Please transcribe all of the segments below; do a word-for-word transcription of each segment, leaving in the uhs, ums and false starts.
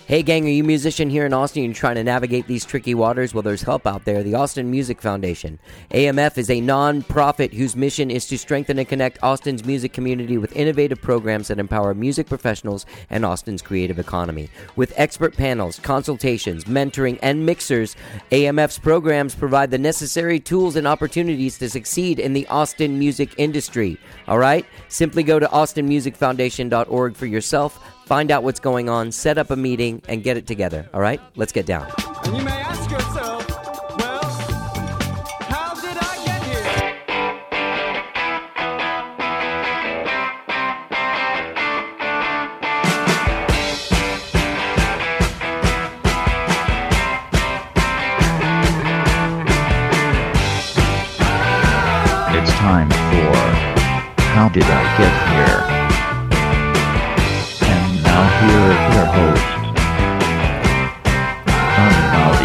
Hey gang, are you a musician here in Austin and you're trying to navigate these tricky waters? Well, there's help out there. The Austin Music Foundation. A M F is a non-profit whose mission is to strengthen and connect Austin's music community with innovative programs that empower music professionals and Austin's creative economy. With expert panels, consultations, mentoring, and mixers, A M F's programs provide the necessary tools and opportunities to succeed in the Austin music industry. All right? Simply go to austin music foundation dot org for yourself. Find out what's going on, set up a meeting, and get it together. All right? Let's get down. And you may ask yourself, well, how did I get here? It's time for How Did I Get Here? Here is your host, Johnny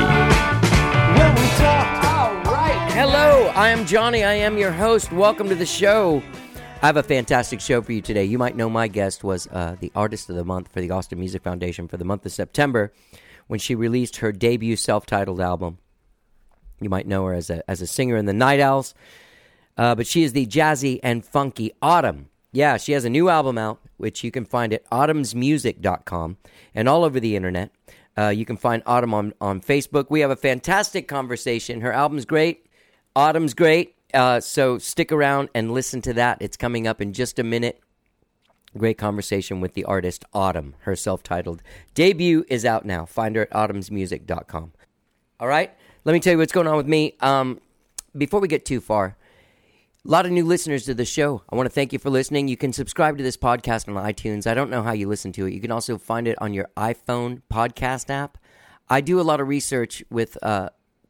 Maldi. When we talked. All right. Hello, I am Johnny. I am your host. Welcome to the show. I have a fantastic show for you today. You might know my guest was uh, the Artist of the Month for the Austin Music Foundation for the month of September when she released her debut self-titled album. You might know her as a, as a singer in the Night Owls, uh, but she is the jazzy and funky Autumn. Yeah, she has a new album out, which you can find at autumns music dot com and all over the internet. Uh, you can find Autumn on, on Facebook. We have a fantastic conversation. Her album's great. Autumn's great. Uh, so stick around and listen to that. It's coming up in just a minute. Great conversation with the artist Autumn. Her self-titled debut is out now. Find her at autumns music dot com. All right? Let me tell you what's going on with me. Um, before we get too far, a lot of new listeners to the show. I want to thank you for listening. You can subscribe to this podcast on iTunes. I don't know how you listen to it. You can also find it on your iPhone podcast app. I do a lot of research with uh,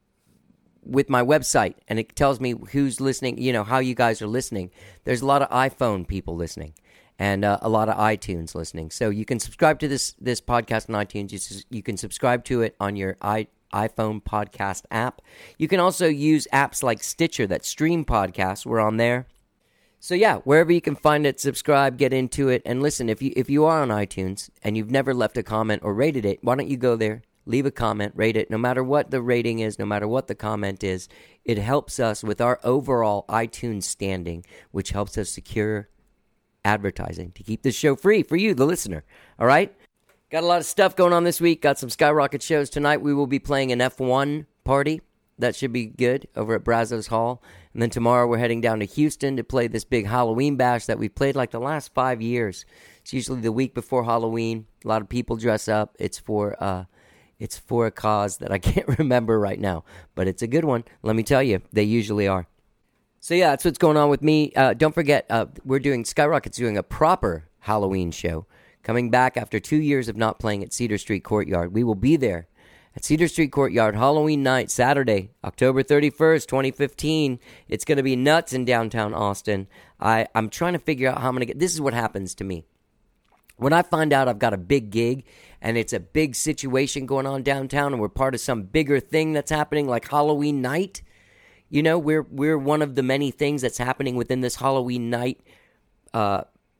with my website, and it tells me who's listening, you know, how you guys are listening. There's a lot of iPhone people listening and uh, a lot of iTunes listening. So you can subscribe to this this podcast on iTunes. You, you can subscribe to it on your i. iPhone podcast app. You can also use apps like Stitcher that stream podcasts. We're on there. So yeah, wherever you can find it, subscribe, get into it, and listen. If you if you are on iTunes and you've never left a comment or rated it, why don't you go there, leave a comment, rate it. No matter what the rating is, no matter what the comment is, it helps us with our overall iTunes standing, which helps us secure advertising to keep this show free for you, the listener. All right? Got a lot of stuff going on this week. Got some Skyrocket shows tonight. We will be playing an F one party. That should be good over at Brazos Hall. And then tomorrow we're heading down to Houston to play this big Halloween bash that we've played like the last five years. It's usually the week before Halloween. A lot of people dress up. It's for uh, it's for a cause that I can't remember right now. But it's a good one. Let me tell you, they usually are. So yeah, that's what's going on with me. Uh, don't forget, uh, we're doing, Skyrocket's doing a proper Halloween show. Coming back after two years of not playing at Cedar Street Courtyard. We will be there at Cedar Street Courtyard Halloween night, Saturday, October thirty-first, twenty fifteen. It's going to be nuts in downtown Austin. I, I'm trying to figure out how I'm going to get... This is what happens to me. When I find out I've got a big gig and it's a big situation going on downtown and we're part of some bigger thing that's happening like Halloween night, you know, we're we're one of the many things that's happening within this Halloween night uh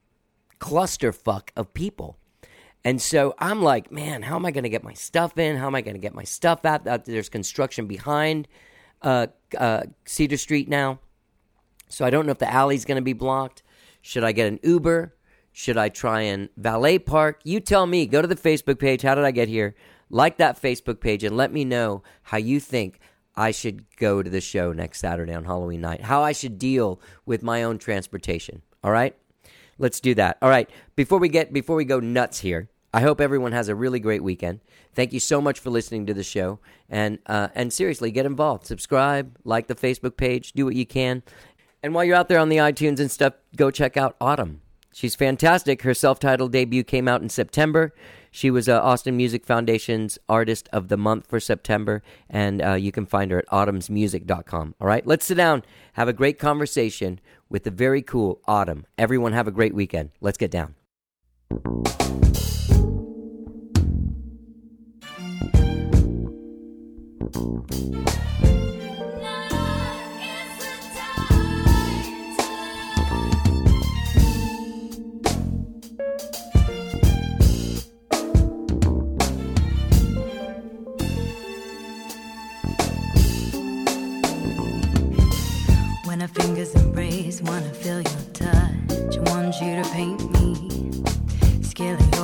clusterfuck of people. And so I'm like, man, how am I going to get my stuff in? How am I going to get my stuff out? Uh, there's construction behind uh, uh, Cedar Street now. So I don't know if the alley's going to be blocked. Should I get an Uber? Should I try and valet park? You tell me. Go to the Facebook page. How did I get here? Like that Facebook page and let me know how you think I should go to the show next Saturday on Halloween night. How I should deal with my own transportation. All right? Let's do that. All right. Before we get before we go nuts here, I hope everyone has a really great weekend. Thank you so much for listening to the show. And uh, and seriously, get involved. Subscribe, like the Facebook page, do what you can. And while you're out there on the iTunes and stuff, go check out Autumn. She's fantastic. Her self-titled debut came out in September. She was uh, Austin Music Foundation's Artist of the Month for September, and uh, you can find her at autumns music dot com. All right, let's sit down, have a great conversation with the very cool Autumn. Everyone have a great weekend. Let's get down.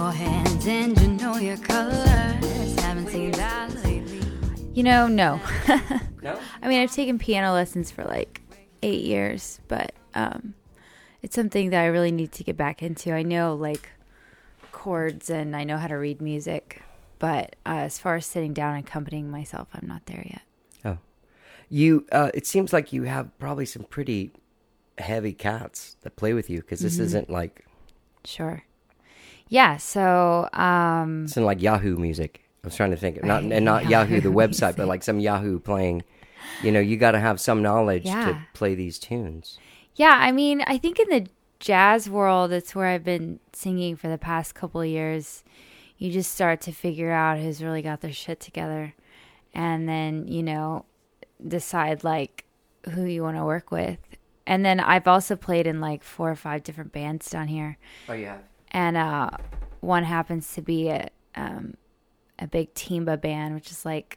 your hands and you know your colors. Haven't seen that lately. You know, no. No? I mean, I've taken piano lessons for like eight years, but um, it's something that I really need to get back into. I know like chords and I know how to read music, but uh, as far as sitting down and accompanying myself, I'm not there yet. Oh. You, uh, it seems like you have probably some pretty heavy cats that play with you, because this Mm-hmm. isn't like, Sure. Yeah, so um, it's in like Yahoo music. I was trying to think, not Right, and not Yahoo the Yahoo website, but music. like some Yahoo playing. You know, you got to have some knowledge to Yeah. play these tunes. yeah, I mean, I think in the jazz world, it's where I've been singing for the past couple of years. You just start to figure out who's really got their shit together, and then, you know, decide like who you want to work with. And then I've also played in like four or five different bands down here. Oh, yeah. And uh, one happens to be a um, a big timba band, which is like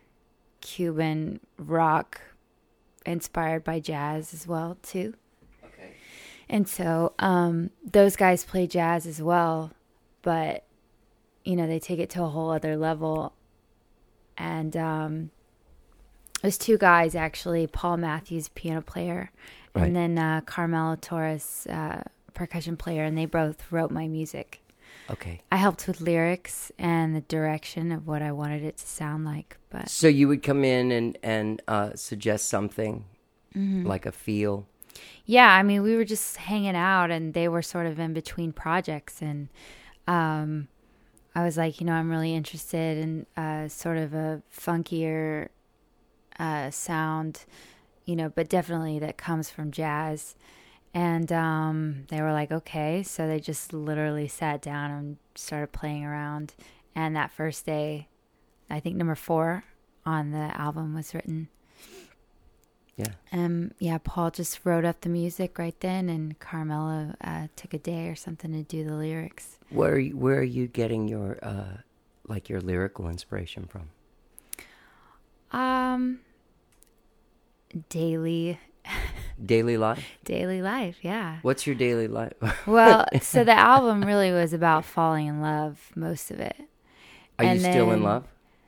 Cuban rock inspired by jazz as well too. Okay. And so um, those guys play jazz as well, but you know, they take it to a whole other level. And um, there's two guys actually, Paul Matthews, piano player, Right. and then uh, Carmelo Torres, uh, percussion player, and they both wrote my music. Okay. I helped with lyrics and the direction of what I wanted it to sound like. But So you would come in and, and uh, suggest something, Mm-hmm. like a feel. yeah, I mean, we were just hanging out, and they were sort of in between projects, and um, I was like, you know, I'm really interested in uh, sort of a funkier uh, sound, you know, but definitely that comes from jazz. And um, they were like, okay. So they just literally sat down and started playing around. And that first day, I think number four on the album was written. Yeah. Um, yeah, Paul just wrote up the music right then, and Carmelo uh, took a day or something to do the lyrics. Where are you, where are you getting your uh, like your lyrical inspiration from? Um, daily, Daily life. daily life, yeah. What's your daily life? Well, so the album really was about falling in love, most of it. Are you and still in then- love?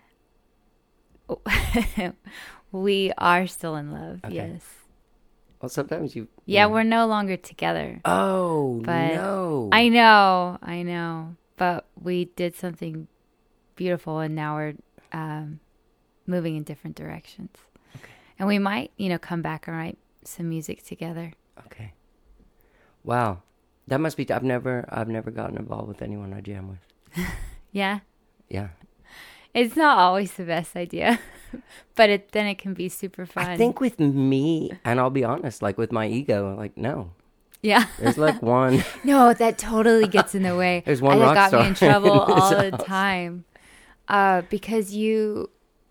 We are still in love, Okay. yes. Well, sometimes you. Yeah, we're no longer together. Oh But no! I know, I know. But we did something beautiful, and now we're um, moving in different directions. Okay. And we might, you know, come back and write some music together. Okay. Wow, that must be. I've never, I've never gotten involved with anyone I jam with. Yeah. Yeah. It's not always the best idea, but it then it can be super fun. I think with me, and I'll be honest, like with my ego, like no, Yeah. there's like one. No, that totally gets in the way. There's one I, that rock got star me in trouble in this all the house. time. Uh, because you,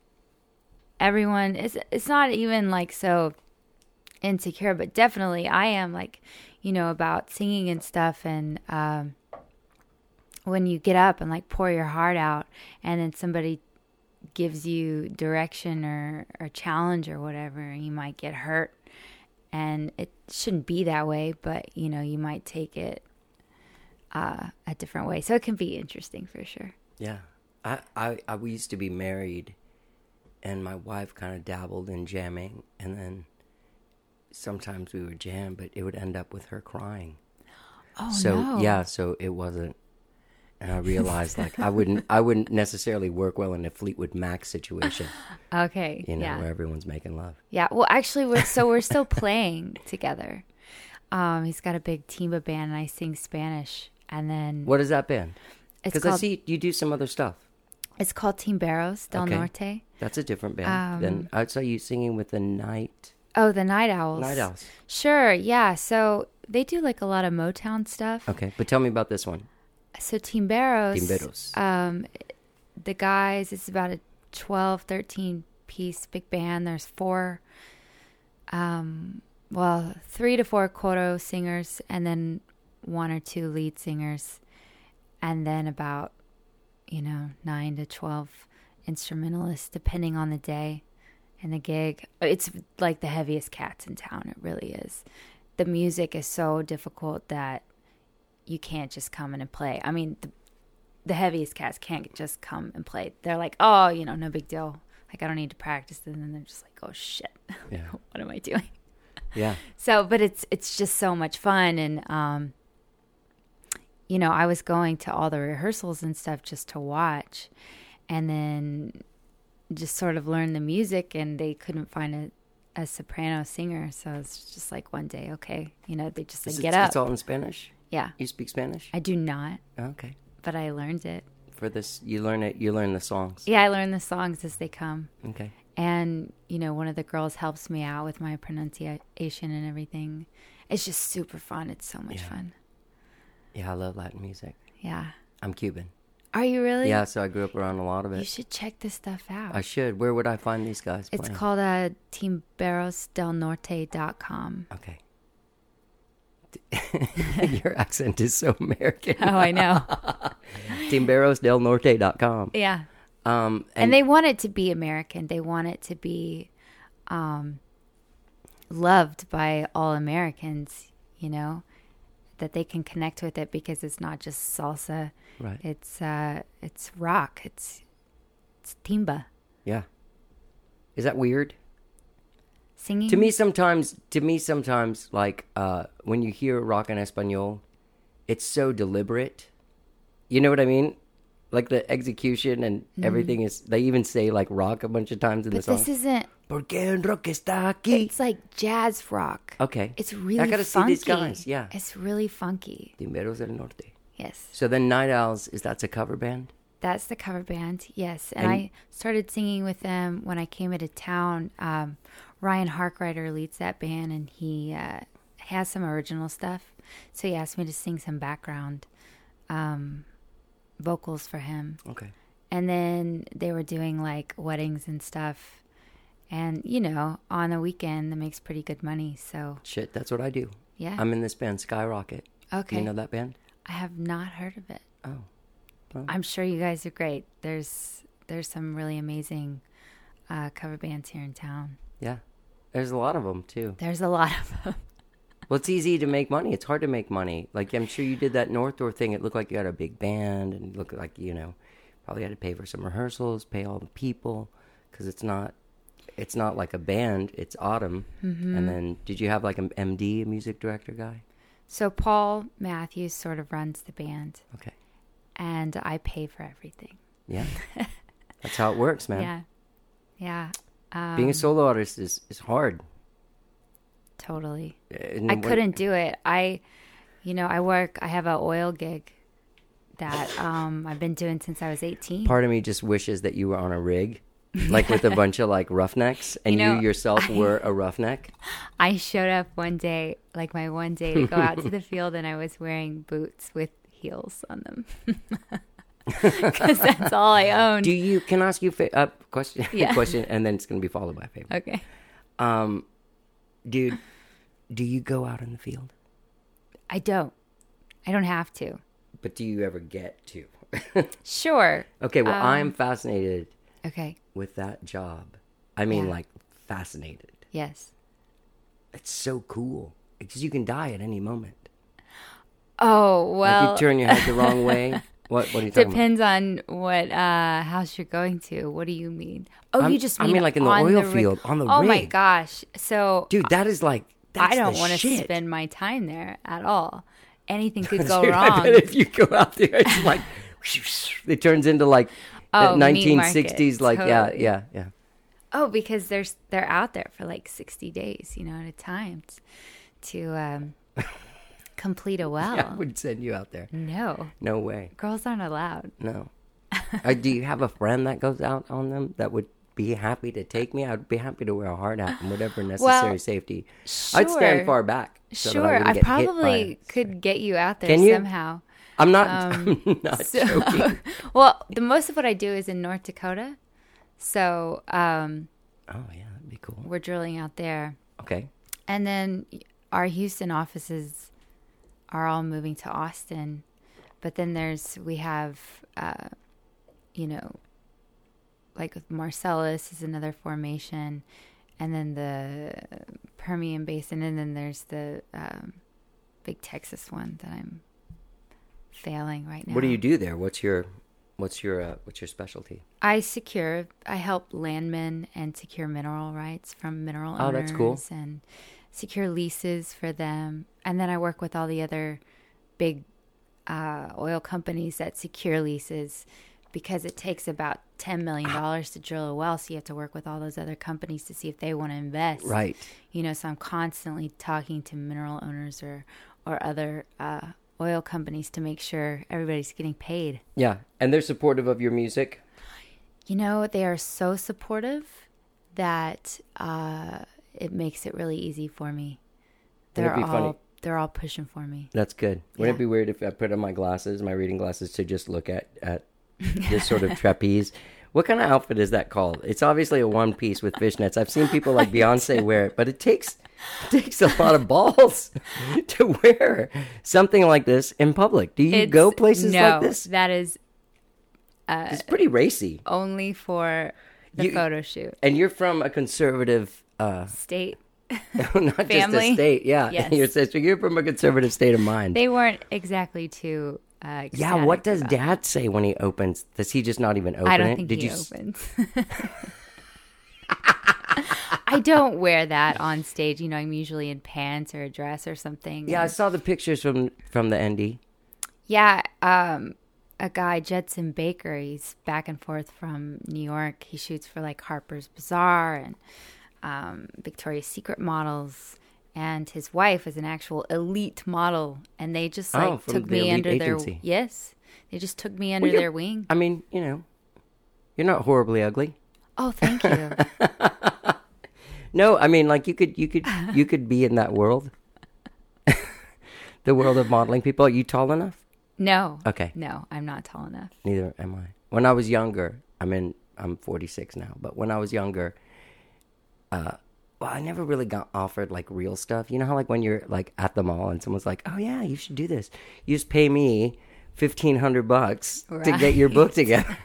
everyone, it's, it's not even like so insecure, but definitely I am like, you know, about singing and stuff. And um, when you get up and like pour your heart out, and then somebody gives you direction or, or challenge or whatever, you might get hurt. And it shouldn't be that way, but, you know, you might take it uh, a different way. So it can be interesting for sure. Yeah, I, I, I, we used to be married, and my wife kind of dabbled in jamming, and then sometimes we would jam, but it would end up with her crying. Oh, so no. yeah, so it wasn't, and I realized like I wouldn't, I wouldn't necessarily work well in a Fleetwood Mac situation, Okay. you know, yeah. where everyone's making love. Yeah. Well, actually, we're so we're still playing together. Um, he's got a big timba band, and I sing Spanish. And then What has that been? it's Because I called see you do some other stuff. it's called Timberos del Okay. Norte. That's a different band. Um, then I saw you singing with the Night Oh, the Night Owls. Night Owls. Sure. Yeah. So they do like a lot of Motown stuff. Okay, but tell me about this one. So Timberos, Timberos. um, the guys, it's about a twelve, thirteen piece big band. There's four, um, well, three to four coro singers, and then one or two lead singers, and then about, you know, nine to twelve instrumentalists, depending on the day and the gig. It's like the heaviest cats in town. It really is. The music is so difficult that you can't just come in and play. I mean, the the heaviest cats can't just come and play. They're like, oh, you know, no big deal. Like, I don't need to practice. And then they're just like, oh, shit. Yeah. What am I doing? Yeah. So, but it's it's just so much fun. And, um, you know, I was going to all the rehearsals and stuff just to watch. And then just sort of learn the music. And they couldn't find a, a soprano singer. So it's just like one day, okay. You know, they just like, Is get it, up. It's all in Spanish? Yeah. You speak Spanish? I do not, Okay. but I learned it. For this, you learn it. You learn the songs. Yeah, I learn the songs as they come. Okay. And, you know, one of the girls helps me out with my pronunciation and everything. It's just super fun. It's so much Yeah. fun. Yeah, I love Latin music. Yeah. I'm Cuban. Are you really? Yeah, so I grew up around a lot of You it. should check this stuff out. I should. Where would I find these guys It's playing? called uh, timberos del norte dot com. Okay. Your accent is so American. Oh, I know. timberos del norte dot com. Yeah. Um, And, they want it to be American. They want it to be um, loved by all Americans, you know, that they can connect with it because it's not just salsa. Right. It's uh, it's rock. It's it's timba. Yeah. Is that weird? Singing. To me, sometimes, to me, sometimes, like uh, when you hear rock en español, it's so deliberate. You know what I mean? Like the execution and everything is. They even say like rock a bunch of times in But the song. this isn't. Porque el rock está aquí. It's like jazz rock. Okay. It's really I gotta funky. see these guys. Yeah. It's really funky. Timberos del Norte. Yes. So then Night Owls, is that's a cover band? That's the cover band, yes. And, And- I started singing with them when I came into town. Um, Ryan Harkrider leads that band, and he uh, has some original stuff. So he asked me to sing some background um, vocals for him. Okay. And then they were doing like weddings and stuff. And, you know, on the weekend, that makes pretty good money. So, Shit, that's what I do. yeah. I'm in this band, Skyrocket. okay. You know that band? I have not heard of it. Oh. Well, I'm sure you guys are great. There's there's some really amazing uh, cover bands here in town. yeah. There's a lot of them, too. There's a lot of them. Well, it's easy to make money. It's hard to make money. Like, I'm sure you did that North Door thing. It looked like you had a big band and it looked like, you know, probably had to pay for some rehearsals, pay all the people, because it's not, it's not like a band. It's Autumn. Mm-hmm. And then, did you have like an M D, a music director guy? So Paul Matthews sort of runs the band, Okay. and I pay for everything. Yeah. That's how it works, man. Yeah, yeah. Um, Being a solo artist is, is hard. totally. And I when- couldn't do it. I, you know, I work. I have an oil gig that um, I've been doing since I was eighteen. Part of me just wishes that you were on a rig, like with a bunch of like roughnecks, and you, You know, yourself I- were a roughneck. I showed up one day, like my one day to go out to the field, and I was wearing boots with heels on them because that's all I owned. Do you? Can I ask you a fa- uh, question? Yeah. question, and then it's going to be followed by a favor. Okay. Um, dude, do you go out in the field? I don't. I don't have to. But do you ever get to? Sure. Okay, well, Um, I'm fascinated Okay. with that job. I mean, Yeah. like, fascinated. Yes. It's so cool because you can die at any moment. Oh, Like, well, you turn your head the wrong way. What? What are you talking depends on what uh, house you're going to. What do you mean? Oh, I'm- you just I mean, mean, like, in the on oil rig- field, on the Oh my rig. gosh. So about? Dude, that is like. That's I don't the want to shit. spend my time there at all. Anything could go Dude, I wrong. bet if you go out there, it's like it turns into like Oh, the meat nineteen market, sixties. Like yeah, totally. yeah, yeah. Oh, because they're they're out there for like sixty days, you know, at a time t- to um, complete a well. Yeah, I would send you out there. No, No way. girls aren't allowed. No. uh, do you have a friend that goes out on them that would be happy to take me? I'd be happy to wear a hard hat and whatever necessary Well, safety. I'd stand sure. far back. So that Sure, I, wouldn't I get hit by probably it. could get you out there Can you? somehow. I'm not. um, I'm not So, joking. well, the most of what I do is in North Dakota, so um, Oh yeah, that'd be cool. we're drilling out there, Okay. and then our Houston offices are all moving to Austin, but then there's we have, uh, you know, like with Marcellus is another formation, and then the Permian Basin, and then there's the um, big Texas one that I'm failing right now. What do you do there? What's your what's your uh, what's your specialty? I secure, I help landmen and secure mineral rights from mineral Oh, owners. that's cool. And secure leases for them. And then I work with all the other big uh, oil companies that secure leases, because it takes about ten million dollars to drill a well. So you have to work with all those other companies to see if they want to invest. Right. You know, so I'm constantly talking to mineral owners or, or other uh, oil companies to make sure everybody's getting paid. Yeah, and they're supportive of your music. You know, they are so supportive that uh, it makes it really easy for me. They're Wouldn't it be all funny? they're all pushing for me. That's good. Wouldn't Yeah. it be weird if I put on my glasses, my reading glasses, to just look at, at this sort of trapeze? What kind of outfit is that called? It's obviously a one piece with fishnets. I've seen people like Beyonce wear it, but it takes it takes a lot of balls to wear something like this in public. Do you It's- go places no, like this? that is It's pretty racy. only for the You- photo shoot. And you're from a conservative, uh, State. not just a Family? state. Yeah, Yes. Your sister. You're from a conservative state of mind. They weren't exactly too uh, Yeah, what ecstatic does about Dad say when he opens? Does he just not even open I don't it? think Did he you? s- opens. I don't wear that on stage. You know, I'm usually in pants or a dress or something. Yeah, I And- saw the pictures from from the N D. yeah. Um, a guy, Judson Baker, he's back and forth from New York. He shoots for like Harper's Bazaar and um, Victoria's Secret models. And his wife is an actual elite model. And they just like Oh, from took the me elite under agency. their, yes, they just took me under Well, you're- their wing. I mean, you know, you're not horribly ugly. Oh, thank you. No, I mean, like you could, you could, you could be in that world, the world of modeling people. Are you tall enough? No. Okay. No, I'm not tall enough. Neither am I. When I was younger, I mean, I'm forty-six now, but when I was younger, uh, well, I never really got offered like real stuff. You know how like when you're like at the mall and someone's like, "Oh yeah, you should do this. You just pay me fifteen hundred bucks to get your book Right. together."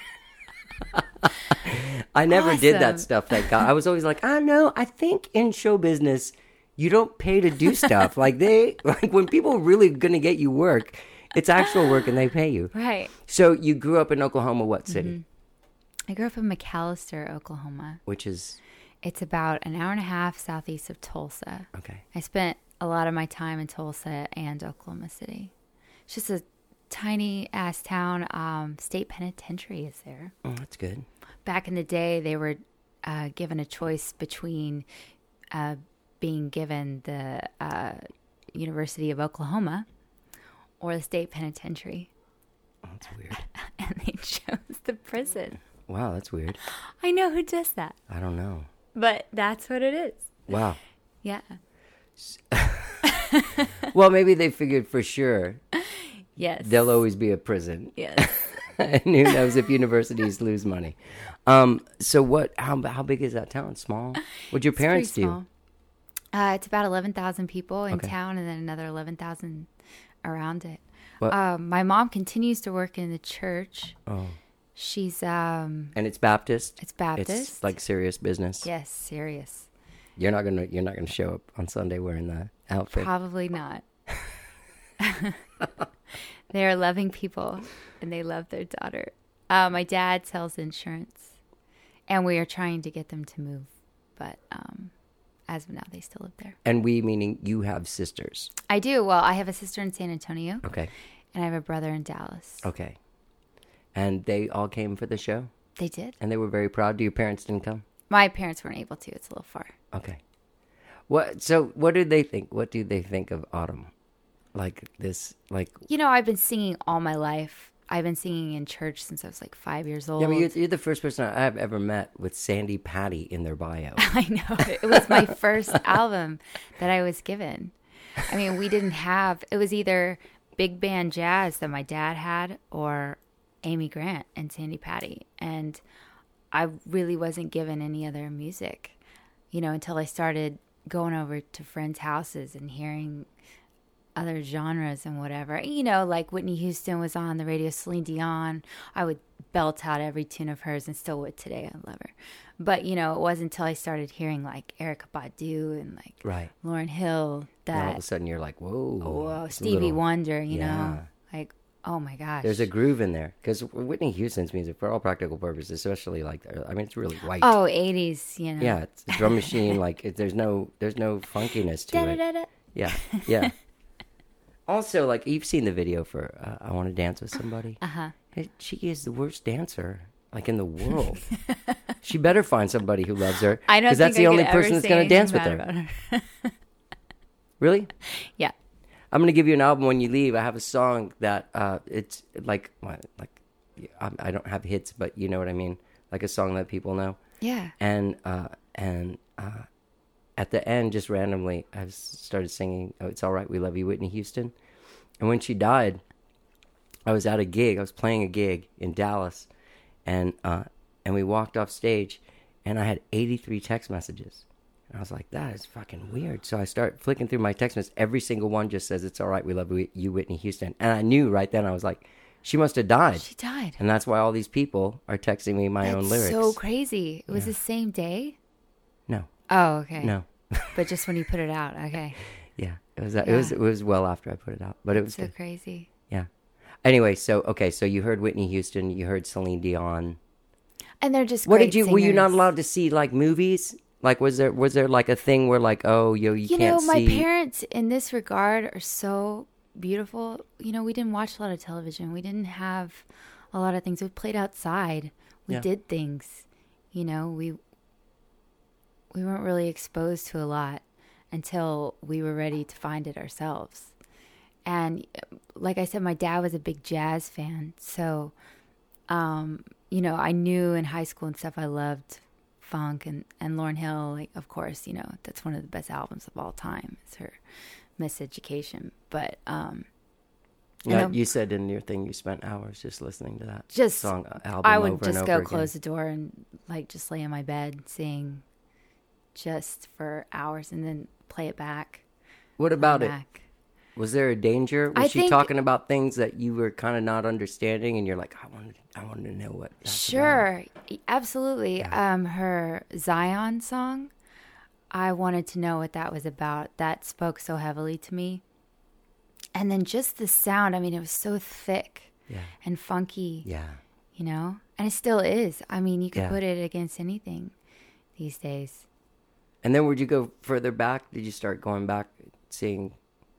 I never did that Awesome. stuff. Thank God. I was always like, "I know. I think in show business, you don't pay to do stuff. Like they, like when people really gonna get you work, it's actual work and they pay you." Right. So you grew up in Oklahoma, what city? I grew up in McAllister, Oklahoma. Which is It's about an hour and a half southeast of Tulsa. okay. I spent a lot of my time in Tulsa and Oklahoma City. It's just a tiny ass town. Um, state penitentiary is there. Oh, that's good. Back in the day, they were uh, given a choice between uh, being given the uh, University of Oklahoma or the state penitentiary. Oh, that's weird. And they chose the prison. Wow, that's weird. I know who does that, I don't know. but that's what it is. Wow. Yeah. Well, maybe they figured for sure Yes. there'll always be a prison. Yes. And who knows if universities lose money. Um. So what? How how big is that town? Small. What'd your It's pretty parents do? small. Uh, it's about eleven thousand people in Okay. town and then another eleven thousand around it. What- Um, my mom continues to work in the church. Oh. She's, um, And it's Baptist. it's Baptist. It's like serious business. yes, serious. You're not gonna you're not gonna show up on Sunday wearing the outfit. Probably not. They are loving people and they love their daughter. Uh, my dad sells insurance and we are trying to get them to move. But um, as of now, they still live there. And we meaning you have sisters. I do. Well, I have a sister in San Antonio Okay. and I have a brother in Dallas. Okay. And they all came for the show, They did. and they were very proud. Do your parents didn't come? My parents weren't able to. It's a little far. Okay. What? So, what did they think? What do they think of Autumn? Like this? Like You know, I've been singing all my life. I've been singing in church since I was like five years old. yeah, but you're, you're the first person I've ever met with Sandy Patty in their bio. I know. It was my first album that I was given. I mean, we didn't have, it was either big band jazz that my dad had or Amy Grant and Sandy Patty. And I really wasn't given any other music, you know, until I started going over to friends' houses and hearing other genres and whatever. You know, like Whitney Houston was on the radio, Celine Dion. I would belt out every tune of hers and still would today. I love her. But, you know, it wasn't until I started hearing like Erykah Badu and like Right. Lauryn Hill And all of a that, sudden, you're like, whoa. whoa, it's a Stevie little- Wonder, you Yeah. know, like Oh my gosh. There's a groove in there because Whitney Houston's music, for all practical purposes, especially like, I mean, it's really white. Oh, eighties, you know. Yeah, it's a drum machine. Like, it, there's no, there's no funkiness to it. Da-da-da-da. Yeah, yeah. Also, like, you've seen the video for uh, "I Want to Dance with Somebody." Uh Uh-huh. huh. She is the worst dancer, like, in the world. She better find somebody who loves her. I don't because that's think the I only could person ever that's say going to dance with anything her. bad about her. Really? Yeah. I'm gonna give you an album when you leave. I have a song that uh, it's like, well, like, I, I don't have hits, but you know what I mean. Like a song that people know. Yeah. And uh, and uh, at the end, just randomly, I s- started singing "Oh, It's All Right, We Love You," Whitney Houston. And when she died, I was at a gig. I was playing a gig in Dallas, and uh, and we walked off stage, and I had eighty-three text messages. And I was like, that is fucking weird. So I start flicking through my text messages. Every single one just says, "It's all right, we love you, Whitney Houston." And I knew right then, I was like, she must have died. She died. And that's why all these people are texting me my That's own lyrics. so crazy. It was the same day? No, Oh, okay. no. But just when you put it out. Okay. Yeah, it was, it Yeah. was, it was well after I put it out, but it was So good. crazy. Yeah. Anyway, so, okay, so you heard Whitney Houston, you heard Celine Dion. And they're just What great did you, were you not singers. allowed to see like movies? Like, was there, was there like a thing where like, oh, yo, you, You can't know, my see. parents in this regard are so beautiful. You know, we didn't watch a lot of television. We didn't have a lot of things. We played outside. We Yeah. did things. You know, we we weren't really exposed to a lot until we were ready to find it ourselves. And like I said, my dad was a big jazz fan. So, um, you know, I knew in high school and stuff I loved funk and, and Lauryn Hill, like, of course, you know, that's one of the best albums of all time. It's her Miseducation. But um, Yeah, and, um, you said in your thing you spent hours just listening to that just song uh, album I would over just and go over close again. the door and like just lay in my bed sing just for hours and then play it back. What about play it? back. Was there a danger? Was I she think- talking about things that you were kind of not understanding, and you're like, I wanted, I wanted to know what. That's about. Sure, absolutely. Um, her Zion song, I wanted to know what that was about. That spoke so heavily to me. And then just the sound, I mean, it was so thick Yeah. and funky, Yeah. you know? And it still is. I mean, you could Yeah. put it against anything these days. And then would you go further back? Did you start going back, seeing,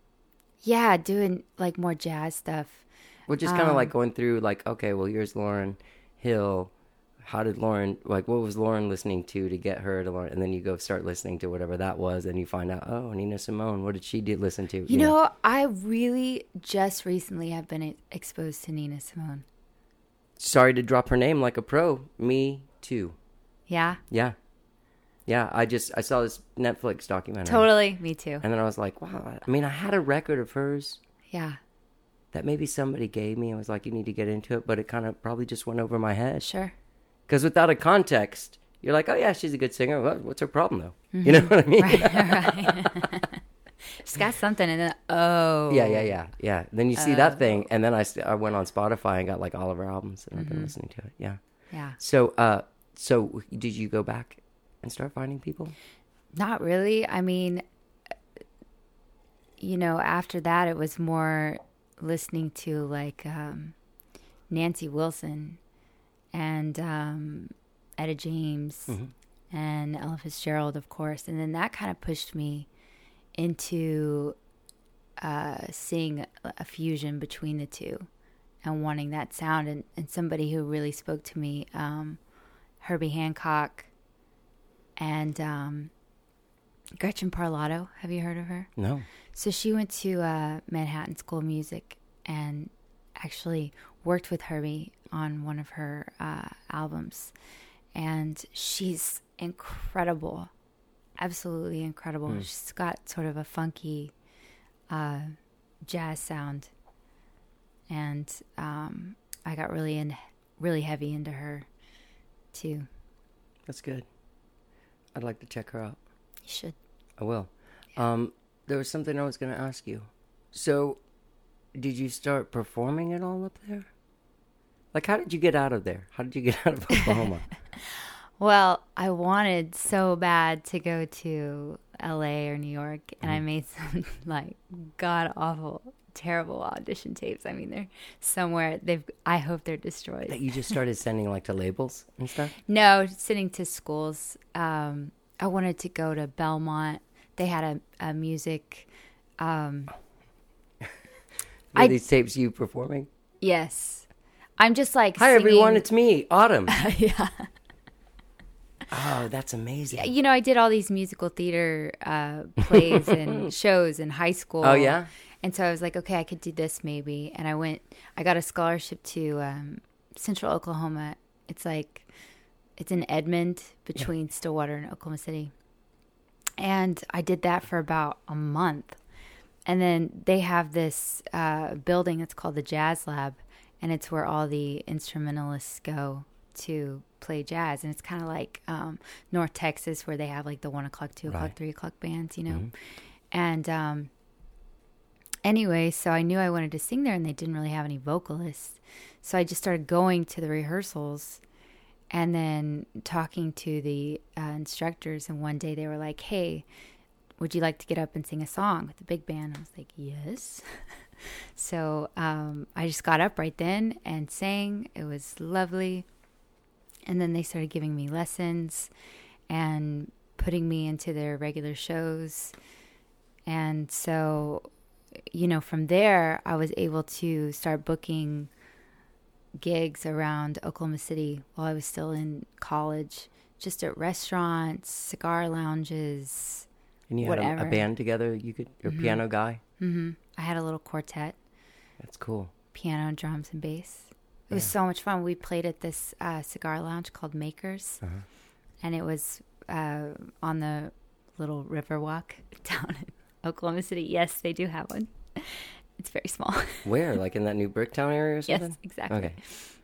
Yeah, doing like more jazz stuff. well, just kind of Um, like going through, like, okay, well, here's Lauryn Hill. How did Lauren, like, what was Lauren listening to to get her to learn? And then you go start listening to whatever that was, and you find out, oh, Nina Simone, what did she do, listen to? You know, I really just recently have been e- exposed to Nina Simone. Sorry to drop her name like a pro. Me too. Yeah, Yeah. Yeah, I just, I saw this Netflix documentary. totally. Me too. And then I was like, wow, I mean, I had a record of hers Yeah, that maybe somebody gave me. I was like, you need to get into it, but it kind of probably just went over my head. sure. Because without a context, you're like, oh yeah, she's a good singer. What, what's her problem though? You know what I mean? Right. She's got something, and then oh, Yeah, yeah, yeah, yeah. Then you see that thing, and then I, st- I went on Spotify and got like all of her albums, and I've been listening to it. Yeah. yeah. So, uh, so did you go back and start finding people? Not really. I mean, you know, after that, it was more listening to like um, Nancy Wilson and um, Etta James and Ella Fitzgerald, of course. And then that kind of pushed me into uh, seeing a fusion between the two and wanting that sound. And, and somebody who really spoke to me, um, Herbie Hancock and um, Gretchen Parlato. Have you heard of her? No. So she went to uh, Manhattan School of Music and actually worked with Herbie on one of her uh, albums. And she's incredible. Absolutely incredible. Hmm. She's got sort of a funky uh, jazz sound. And um, I got really in, really heavy into her too. That's good. I'd like to check her out. You should. I will. Um, there was something I was going to ask you. So, did you start performing at all up there? Like, how did you get out of there? How did you get out of Oklahoma? Well, I wanted so bad to go to L A or New York, and I made some like god awful terrible audition tapes. I mean, they're somewhere. They've. I hope they're destroyed. That you just started sending like to labels and stuff? No, sending to schools. Um, I wanted to go to Belmont. They had a, a music. Um, Were I- these tapes you performing? yes, I'm just like. Hi everyone, singing- it's me, Autumn. yeah. Oh, that's amazing. You know, I did all these musical theater uh, plays and shows in high school. Oh, yeah? And so I was like, okay, I could do this maybe. And I went, I got a scholarship to um, Central Oklahoma. It's like, it's in Edmond between Stillwater and Oklahoma City. And I did that for about a month. And then they have this uh, building, it's called the Jazz Lab. And it's where all the instrumentalists go to play jazz. And it's kind of like um, North Texas, where they have like the one o'clock, two o'clock, Right. three o'clock bands, you know. Mm-hmm. And um, anyway, so I knew I wanted to sing there, and they didn't really have any vocalists. So I just started going to the rehearsals and then talking to the uh, instructors. And one day they were like, hey, would you like to get up and sing a song with the big band? I was like, yes. So um, I just got up right then and sang. It was lovely. And then they started giving me lessons and putting me into their regular shows. And so, you know, from there, I was able to start booking gigs around Oklahoma City while I was still in college, just at restaurants, cigar lounges. And you had a, a whatever. band together, you could, your piano guy? hmm I had a little quartet, That's cool. piano, drums, and bass. It was so much fun. We played at this uh, cigar lounge called Makers, Uh-huh. and it was uh, on the little river walk down in Oklahoma City. Yes, they do have one. It's very small. Where? Like in that new Bricktown area or something? Yes, exactly. Okay.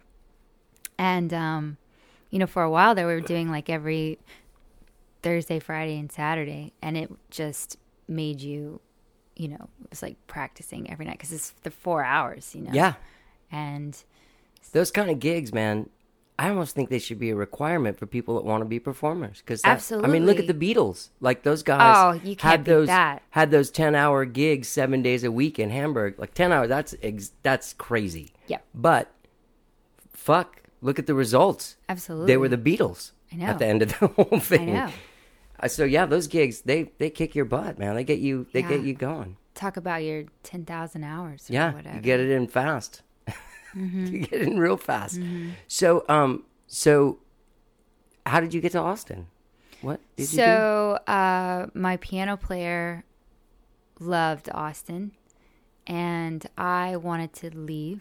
And, um, you know, for a while there, we were doing like every Thursday, Friday, and Saturday. And it just made you, you know, it was like practicing every night because it's the four hours, you know? Yeah. And Those kind of gigs, man, I almost think they should be a requirement for people that want to be performers. Cause that, I mean, look at the Beatles. Like those guys Oh, you can't had beat those that. had those ten-hour gigs seven days a week in Hamburg. Like ten hours, that's ex- that's crazy. yeah, But fuck, look at the results. absolutely. They were the Beatles I know. at the end of the whole I thing. know. Uh, So yeah, those gigs, they they kick your butt, man. They get you they Yeah. get you going. Talk about your ten thousand hours or Yeah, whatever. you get it in fast. Mm-hmm. You get it in real fast. So um so how did you get to Austin? What did you do? So uh, my piano player loved Austin, and I wanted to leave.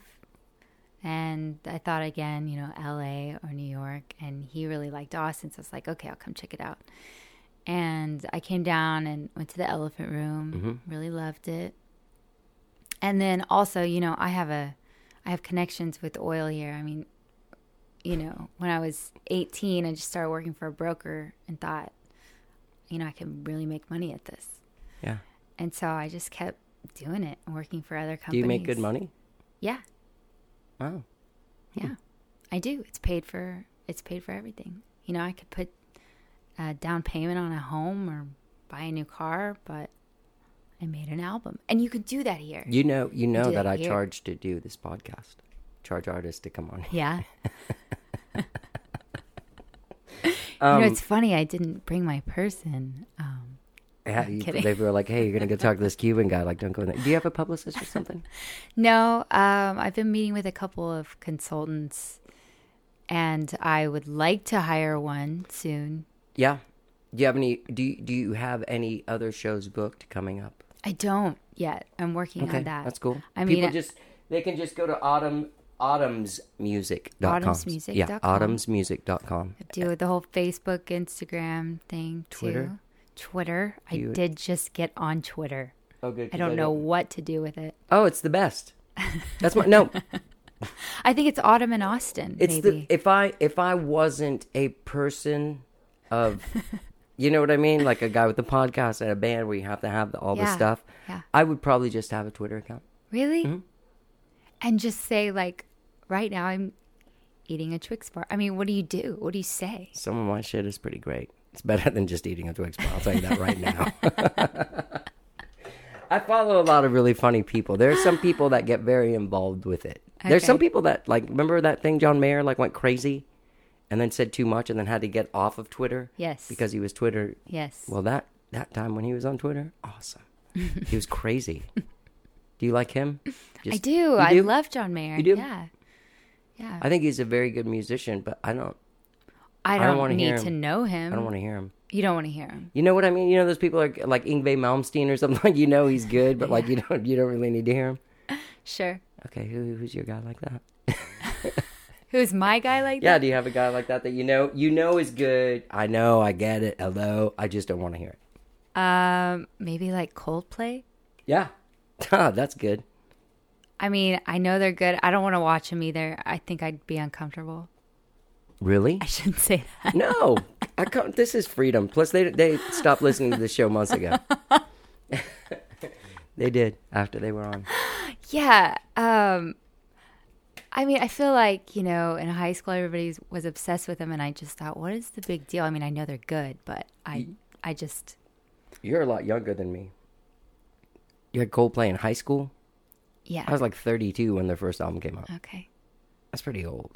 And I thought again, you know, L A or New York, and he really liked Austin, so I was like, okay, I'll come check it out. And I came down and went to the Elephant Room, Mm-hmm. really loved it. And then also, you know, I have a, I have connections with oil here. I mean, you know, when I was eighteen, I just started working for a broker and thought, you know, I can really make money at this. Yeah. And so I just kept doing it, working for other Do companies. you make good money? Yeah, Oh. yeah, I do. It's paid for. It's paid for everything. You know, I could put a down payment on a home or buy a new car, but I made an album, and you could do that here. You know you know do that that I here. charge to do this podcast. Charge artists to come on. Yeah. Um, you know, it's funny. I didn't bring my purse in. Um, Yeah, you- kidding. they were like, "Hey, you're gonna go talk to this Cuban guy. Like, don't go in there." Do you have a publicist or something? No, um, I've been meeting with a couple of consultants, and I would like to hire one soon. Yeah. Do you have any? Do you, do you have any other shows booked coming up? I don't yet. I'm working Okay, on that. that's cool. I People mean, just they can just go to autumn autumnsmusic dot com. autumnsmusic Yeah, dot com. autumnsmusic dot com. do the whole Facebook, Instagram thing Twitter? too. Twitter. I You- did just get on Twitter. Oh, good. I don't know what to do with it. Oh, it's the best. That's my no. I think it's Autumn in Austin. It's maybe. the if I if I wasn't a person of, you know what I mean, like a guy with a podcast and a band where you have to have the, all this Yeah, stuff. yeah. I would probably just have a Twitter account. Really? Mm-hmm. And just say like, right now I'm eating a Twix bar. I mean, what do you do? What do you say? Some of my shit is pretty great. It's better than just eating a Twix bar. I'll tell you that right now. I follow a lot of really funny people. There are some people that get very involved with it. There's some Okay. people that, like, remember that thing John Mayer, like, went crazy and then said too much and then had to get off of Twitter? Yes. Because he was Twitter. Yes. Well, that, that time when he was on Twitter, awesome. He was crazy. Do you like him? I Just- do. you I do? love John Mayer. You do? Yeah. Yeah. I think he's a very good musician, but I don't, I don't don't, wanna hear need him. to know him. I don't want to hear him. You don't want to hear him. You know what I mean? You know those people are like Yngwie Malmsteen or something. Like, you know he's good, but like you don't you don't really need to hear him. Sure. Okay, who, who's your guy like that? Who's my guy like Yeah, that? do you have a guy like that that you know you know is good? I know, I get it. Hello, I just don't want to hear it. Um, maybe like Coldplay. Yeah, Ah, that's good. I mean, I know they're good. I don't want to watch them either. I think I'd be uncomfortable. Really? I shouldn't say that. No, I can't, this is freedom. Plus, they they stopped listening to the show months ago. They did after they were on. Yeah. Um, I mean, I feel like, you know, in high school, everybody was obsessed with them, and I just thought, what is the big deal? I mean, I know they're good, but I, I just, You're a lot younger than me. You had Coldplay in high school. yeah. I was like thirty-two when their first album came out. Okay. That's pretty old.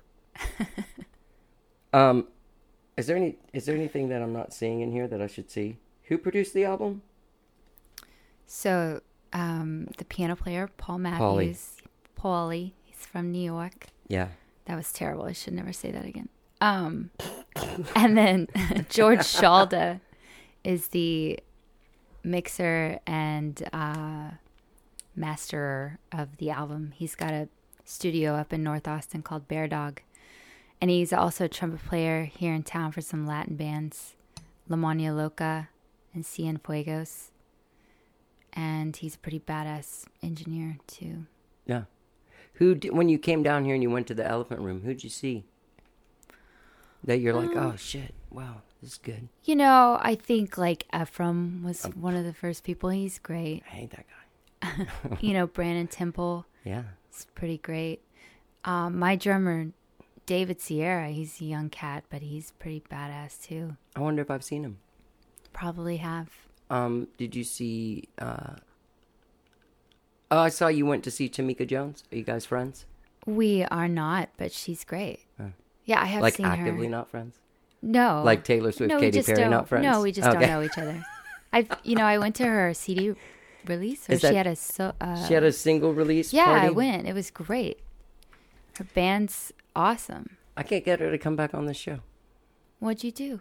um, is there any is there anything that I'm not seeing in here that I should see? Who produced the album? So, um, the piano player, Paul Matthews, Paulie, he's from New York. Yeah. That was terrible. I should never say that again. Um, and then George Shalda is the mixer and uh, masterer of the album. He's got a studio up in North Austin called Bear Dog. And he's also a trumpet player here in town for some Latin bands, La Monia Loca and Cienfuegos. And he's a pretty badass engineer, too. Yeah. Who d- when you came down here and you went to the Elephant Room, who'd you see? That you're like, oh shit, wow, this is good. You know, I think like Ephraim was one of the first people. He's great. I hate that guy. You know, Brandon Temple Yeah. is pretty great. Um, my drummer, David Sierra, he's a young cat, but he's pretty badass too. I wonder if I've seen him. Probably have. Um, did you see? Uh... Oh, I saw you went to see Tamika Jones. Are you guys friends? We are not, but she's great. Huh. Yeah, I have Like seen actively her. not friends? No, Like Taylor Swift, no, we Katy just Perry, don't- not friends? No, we just Okay. don't know each other. I, you know, I went to her C D release, or Is she that- had a so. Uh, She had a single release yeah, party? I went. It was great. Her band's awesome. I can't get her to come back on this show. What'd you do?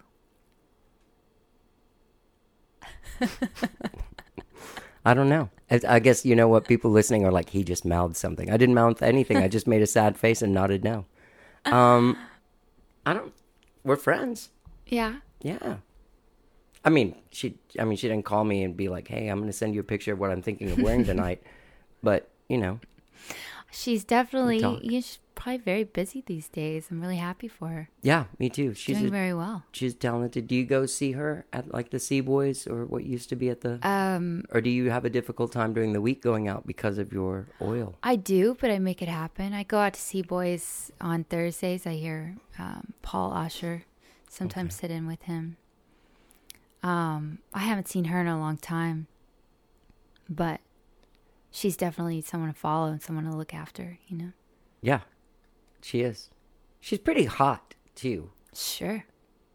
I don't know. I, I guess, you know what, people listening are like, he just mouthed something. I didn't mouth anything. I just made a sad face and nodded no. Um, I don't, we're friends. Yeah. Yeah. I mean, she, I mean, she didn't call me and be like, hey, I'm going to send you a picture of what I'm thinking of wearing tonight. But, you know, She's definitely, talk. yeah, she's probably very busy these days. I'm really happy for her. yeah, me too. She's Doing a, very well. she's talented. Do you go see her at like the Sea Boys or what used to be at the, Um, or do you have a difficult time during the week going out because of your oil? I do, but I make it happen. I go out to see boys on Thursdays. I hear um, Paul Osher. Sometimes sit in with him. Um, I haven't seen her in a long time, but she's definitely someone to follow and someone to look after, you know? Yeah, she is. She's pretty hot too. Sure.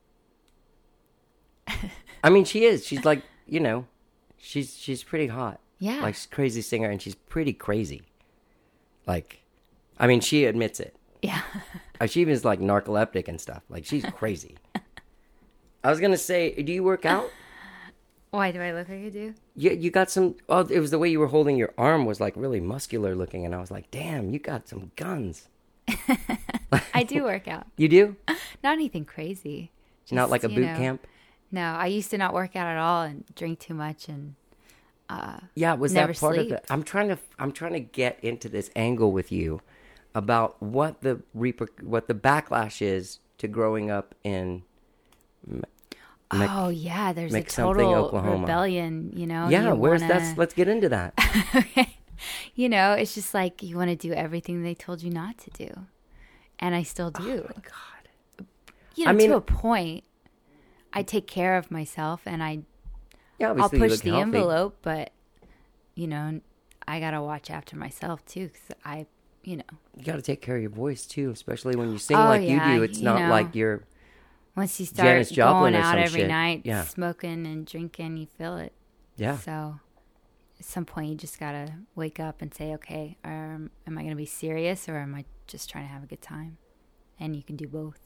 I mean, she is. She's like, you know, she's she's pretty hot. Yeah. Like, she's a crazy singer, and she's pretty crazy. Like, I mean, she admits it. Yeah. Uh, She even is like narcoleptic and stuff. Like, she's crazy. I was gonna say, do you work out? Why do I look like I do? You you got some. Oh, it was the way you were holding your arm was like really muscular looking, and I was like, damn, you got some guns. I do work out. You do? Not anything crazy. Not Just, like a you boot know, camp. No, I used to not work out at all and drink too much and Yeah, was Never that part sleep. of it? I'm trying to I'm trying to get into this angle with you about what the reper- what the backlash is to growing up in Me- Mc- oh yeah, there's a Mc something, total Oklahoma. rebellion, you know. yeah, You where's wanna- that's let's get into that. You know, it's just like you want to do everything they told you not to do, and I still do. Oh my god. You know, I mean- to a point, I take care of myself, and I Yeah, I'll obviously you push look the healthy. envelope, but you know, I got to watch after myself too, because I, you know. You got to take care of your voice too, especially when you sing Oh, like yeah, you do. It's you not know. like you're. Once you start Janis Joplin going or out some every shit. night, Yeah. smoking and drinking, you feel it. Yeah. So at some point, you just got to wake up and say, okay, um, am I going to be serious or am I just trying to have a good time? And you can do both.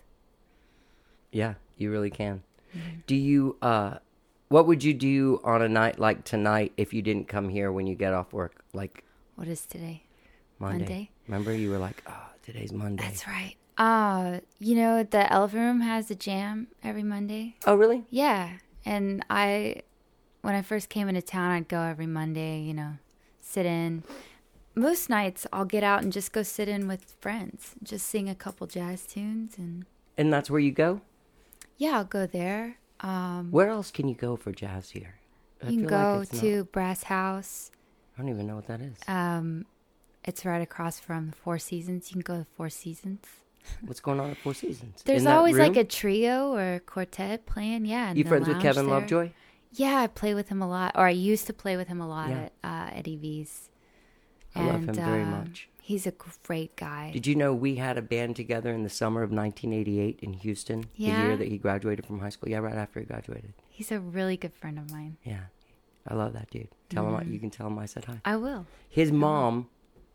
Yeah, you really can. Mm-hmm. Do you, uh, what would you do on a night like tonight if you didn't come here when you get off work? Like What is today? Monday. Monday? Remember you were like, oh, today's Monday. That's right. Uh, you know, the Elephant Room has a jam every Monday. Oh, really? Yeah. And I, when I first came into town, I'd go every Monday, you know, sit in. Most nights I'll get out and just go sit in with friends, just sing a couple jazz tunes. And And that's where you go? yeah, I'll go there. Um, Where else can you go for jazz here? I you can feel like go it's to not- Brass House. I don't even know what that is. Um, it's right across from the Four Seasons. You can go to Four Seasons. What's going on at Four Seasons? There's In that always like room? a trio or a quartet playing. Yeah. in You the friends with lounge Kevin there. Lovejoy? Yeah, I play with him a lot, or I used to play with him a lot Yeah. at uh, Eddie V's. I love him very uh, much. He's a great guy. Did you know we had a band together in the summer of nineteen eighty-eight in Houston? The Yeah? year that he graduated from high school. Yeah, right after he graduated. He's a really good friend of mine. Yeah. I love that dude. Tell him I, Mm-hmm. you can tell him I said hi. I will. His mom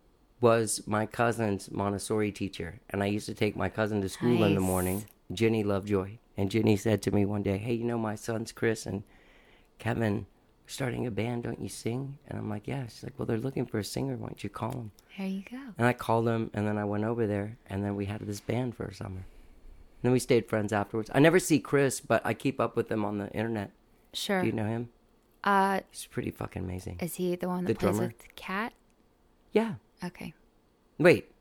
was my cousin's Montessori teacher, and I used to take my cousin to school in the Nice. morning, Ginny Lovejoy. And Ginny said to me one day, hey, you know, my sons, Chris and Kevin, are starting a band, don't you sing? And I'm like, yeah. She's like, well, they're looking for a singer. Why don't you call them? There you go. And I called them, and then I went over there, and then we had this band for a summer. And then we stayed friends afterwards. I never see Chris, but I keep up with him on the internet. Sure. Do you know him? Uh, He's pretty fucking amazing. is he the one The that plays drummer? with Cat? Yeah. Okay. Wait.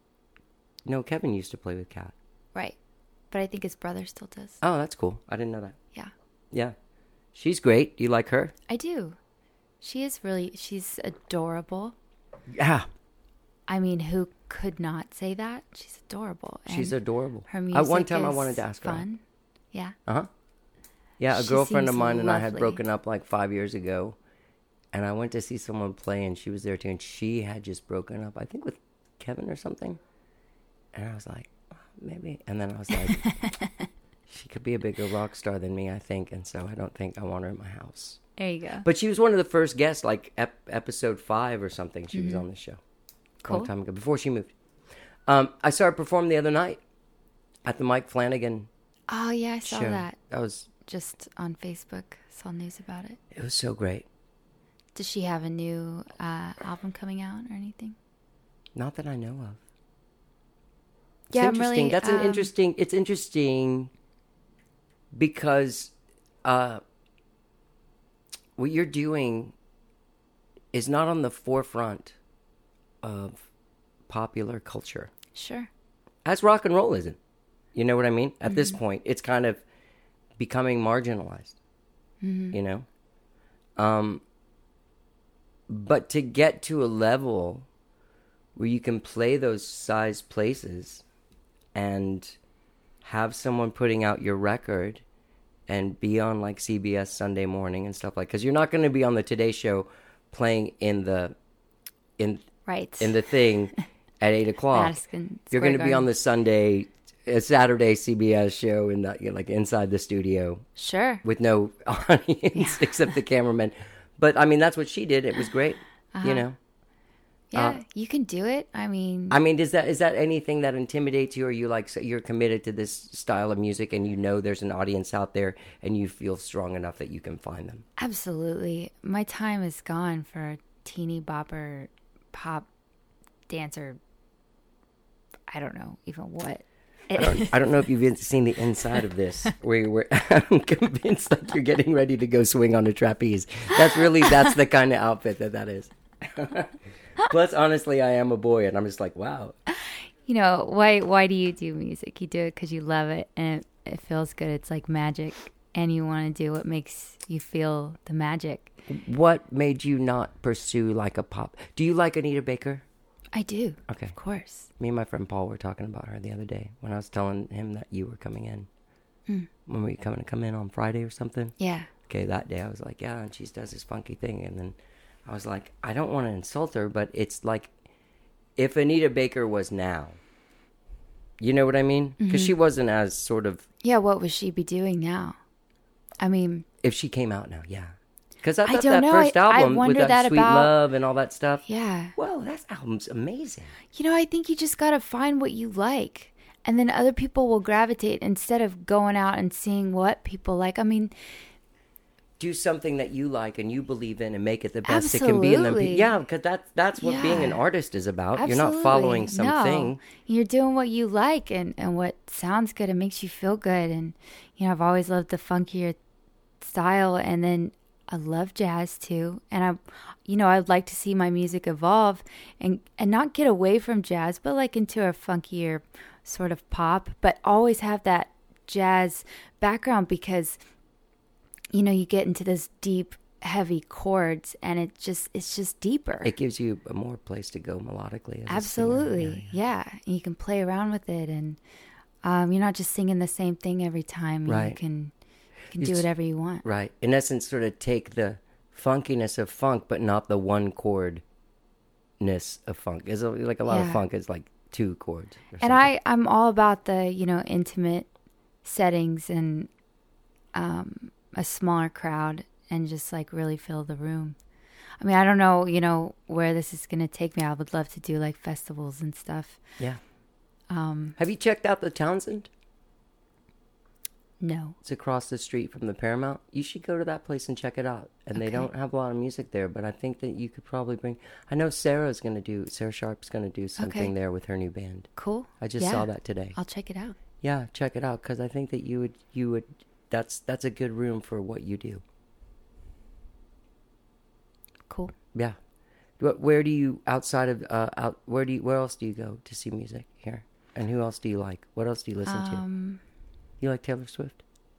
No, Kevin used to play with Kat. Right. But I think his brother still does. Oh, that's cool. I didn't know that. Yeah. Yeah. She's great. Do you like her? I do. She is really, she's adorable. Yeah. I mean, who could not say that? She's adorable. She's And adorable. Her At music one time I is wanted to ask her out. fun. Yeah. Uh-huh. Yeah, a She girlfriend of seems mine and I had lovely. broken up like five years ago. And I went to see someone play, and she was there too. And she had just broken up, I think with Kevin or something. And I was like, oh, maybe. And then I was like, she could be a bigger rock star than me, I think. And so I don't think I want her in my house. There you go. But she was one of the first guests, like ep- episode five or something. She was on the show a Cool. long time ago, before she moved. Um, I saw her perform the other night at the Mike Flanagan Oh, yeah, I saw show. that. That was, Just on Facebook. Saw news about it. it was so great. Does she have a new uh, album coming out or anything? Not that I know of. It's Yeah, I'm interesting. really, That's an um, interesting. It's interesting because uh, what you're doing is not on the forefront of popular culture, Sure. as rock and roll isn't. You know what I mean? At Mm-hmm. this point, it's kind of becoming marginalized. Mm-hmm. You know, um, but to get to a level where you can play those size places and have someone putting out your record and be on like C B S Sunday Morning and stuff like, because you're not going to be on the Today Show playing in the in Right. in the thing at eight o'clock. Madison You're Square going to be on Garden. the Sunday, a Saturday C B S show in the, you know, like inside the studio Sure. with no audience except the cameraman. But I mean, that's what she did. It was great. Uh-huh. You know. Yeah, uh, you can do it. I mean, I mean, is that is that anything that intimidates you, or you like so you're committed to this style of music, and you know there's an audience out there, and you feel strong enough that you can find them? absolutely. My time is gone for a teeny bopper pop dancer. I don't know even what. I don't, I don't know if you've seen the inside of this, where you were. I'm convinced like you're getting ready to go swing on a trapeze. That's really that's the kind of outfit that that is. Plus, honestly, I am a boy, and I'm just like, wow. You know, why why do you do music? You do it because you love it and it, it feels good. It's like magic, and you want to do what makes you feel the magic. What made you not pursue like a pop? Do you like Anita Baker? I do. Okay. Of course. Me and my friend Paul were talking about her the other day when I was telling him that you were coming in. Hmm. When were you coming to come in on Friday or something? Yeah. Okay, that day I was like, yeah, and she does this funky thing, and then I was like, I don't want to insult her, but it's like if Anita Baker was now, you know what I mean? Because Mm-hmm. she wasn't as sort of, Yeah, what would she be doing now? I mean, if she came out now, yeah. Because I I thought don't that know. first I- I album with wonder that, that Sweet about- Love and all that stuff. yeah. Well, that album's amazing. You know, I think you just got to find what you like. And then other people will gravitate instead of going out and seeing what people like. I mean, Do something that you like and you believe in and make it the best it can be. And then, pe- Absolutely. yeah, because that's, that's what being an Yeah. artist is about. absolutely. You're not following No. something. You're doing what you like and, and what sounds good and makes you feel good. And, you know, I've always loved the funkier style. And then I love jazz too. And I, you know, I'd like to see my music evolve and, and not get away from jazz, but like into a funkier sort of pop, but always have that jazz background because, you know, you get into this deep, heavy chords and it just, it's just deeper. It gives you a more place to go melodically. As a singer. Absolutely. Yeah, Yeah, And you can play around with it and um, you're not just singing the same thing every time. You Right. can, you can It's- do whatever you want. Right. In essence, sort of take the funkiness of funk, but not the one chordness of funk. Is like a lot of Yeah. funk is like two chords. Or And something. I, I'm all about the, you know, intimate settings and um, a smaller crowd and just like really fill the room. I mean, I don't know, you know, where this is going to take me. I would love to do like festivals and stuff. yeah. Um, Have you checked out the Townsend? no. It's across the street from the Paramount. You should go to that place and check it out. And they Okay. don't have a lot of music there, but I think that you could probably bring. I know Sarah's going to do. Sarah Sharp's going to do something Okay. there with her new band. Cool. I just Yeah. saw that today. I'll check it out. Yeah, check it out because I think that you would. You would. That's that's a good room for what you do. Cool. Yeah. Wh- Where do you outside of uh out? Where do you? Where else do you go to see music here? And who else do you like? What else do you listen to? Um, You like Taylor Swift?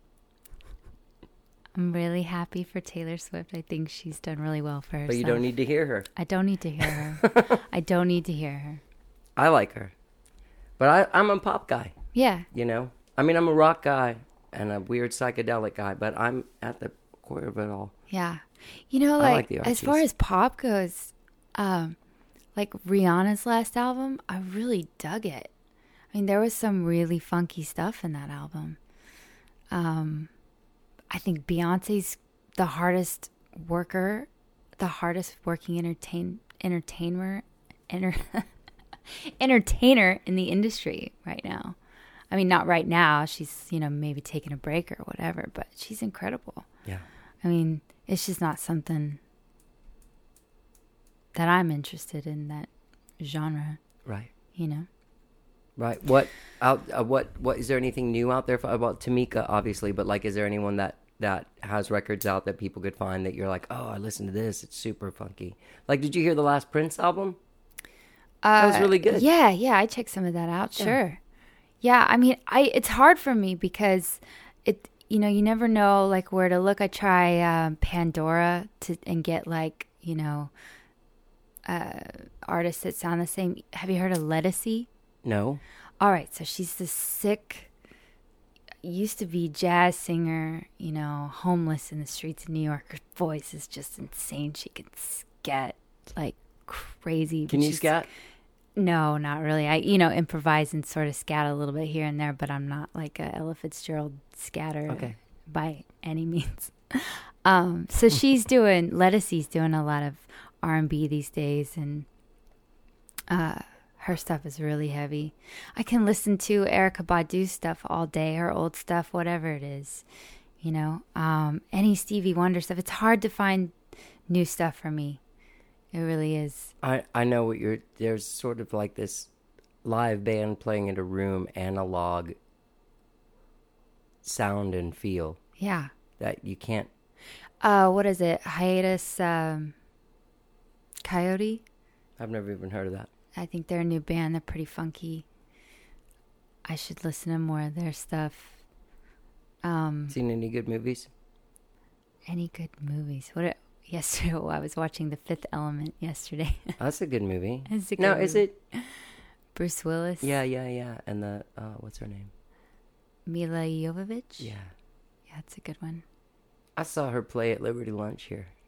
I'm really happy for Taylor Swift. I think she's done really well for herself. But you don't need to hear her. I don't need to hear her. I don't need to hear her. I like her, but I I'm a pop guy. Yeah. You know, I mean, I'm a rock guy and a weird psychedelic guy, but I'm at the core of it all. Yeah. You know, I like, like the as far Archies. as pop goes, um, like Rihanna's last album, I really dug it. I mean, there was some really funky stuff in that album. Um, I think Beyonce's the hardest worker, the hardest working entertain entertainer, enter, entertainer in the industry right now. I mean, not right now. She's, you know, maybe taking a break or whatever, but she's incredible. Yeah. I mean, it's just not something that I'm interested in, that genre, Right. you know? Right. What out? Uh, what? What is there anything new out there for, about Tamika? Obviously, but like, is there anyone that that has records out that people could find that you're like, oh, I listened to this. It's super funky. Like, did you hear the last Prince album? That was really good. Yeah, yeah, I checked some of that out. Sure. Yeah, I mean, I it's hard for me because it, you know, you never know like where to look. I try um, Pandora to and get like, you know, uh, artists that sound the same. Have you heard of Lettucey? No. All right, so she's this sick, used to be jazz singer, you know, homeless in the streets of New York. Her voice is just insane. She can scat like crazy. Can but you she's- scat? No, not really. I, you know, improvise and sort of scat a little bit here and there, but I'm not like a Ella Fitzgerald scatter Okay. by any means. Um, so she's doing, Lettucey's doing a lot of R and B these days, and uh, her stuff is really heavy. I can listen to Erica Badu stuff all day, her old stuff, whatever it is, you know. Um, any Stevie Wonder stuff. It's hard to find new stuff for me. It really is. I, I know what you're. There's sort of like this live band playing in a room, analog sound and feel Yeah. that you can't. Uh, what is it? Hiatus um, Coyote? I've never even heard of that. I think they're a new band. They're pretty funky. I should listen to more of their stuff. Um, Seen any good movies? any good movies? What? Are, yesterday, oh, I was watching The Fifth Element yesterday. Oh, that's a good movie. It's a No, good is movie. it? Bruce Willis. Yeah, yeah, yeah. And the uh, what's her name? Mila Jovovich. Yeah, Yeah, it's a good one. I saw her play at Liberty Lunch here.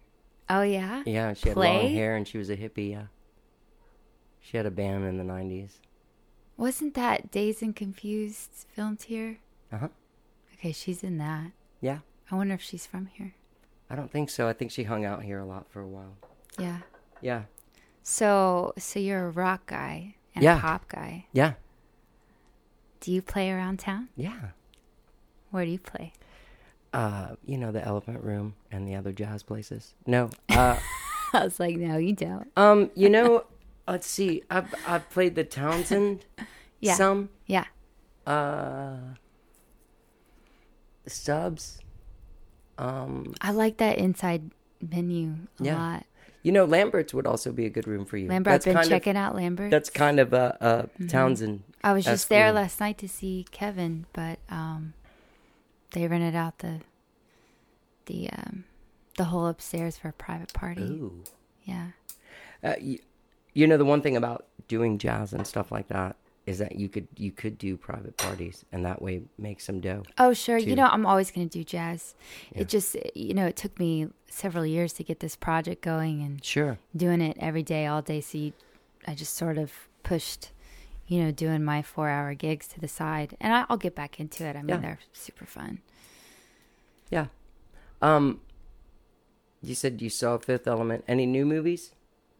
Oh yeah. Yeah, she had Play? long hair and she was a hippie. Yeah, she had a band in the nineties. Wasn't that Dazed and Confused filmed here? Uh huh. Okay, she's in that. Yeah, I wonder if she's from here. I don't think so. I think she hung out here a lot for a while. Yeah. Yeah, So, so you're a rock guy and Yeah. a pop guy. yeah, Do you play around town? yeah. Where do you play? Uh, you know, the Elephant Room and the other jazz places. No, uh, I was like, no, you don't. um, you know, let's see. I've I've played the Townsend. Yeah. Some. Yeah. Uh, the Subs. Um, I like that inside menu a Yeah. lot. you know, Lambert's would also be a good room for you. Lambert, That's I've been kind checking of, out Lambert. That's kind of a, a Townsend. I was just esque there room. last night to see Kevin, but um, they rented out the the um, the whole upstairs for a private party. Ooh. Yeah. Uh, you, you know, the one thing about doing jazz and stuff like that is that you could you could do private parties and that way make some dough. Oh, sure. You too. know, I'm always going to do jazz. Yeah. It just, you know, it took me several years to get this project going and Sure. doing it every day, all day. So you, I just sort of pushed, you know, doing my four hour gigs to the side. And I, I'll get back into it. I mean, Yeah. they're super fun. Yeah. Um. You said you saw Fifth Element. Any new movies?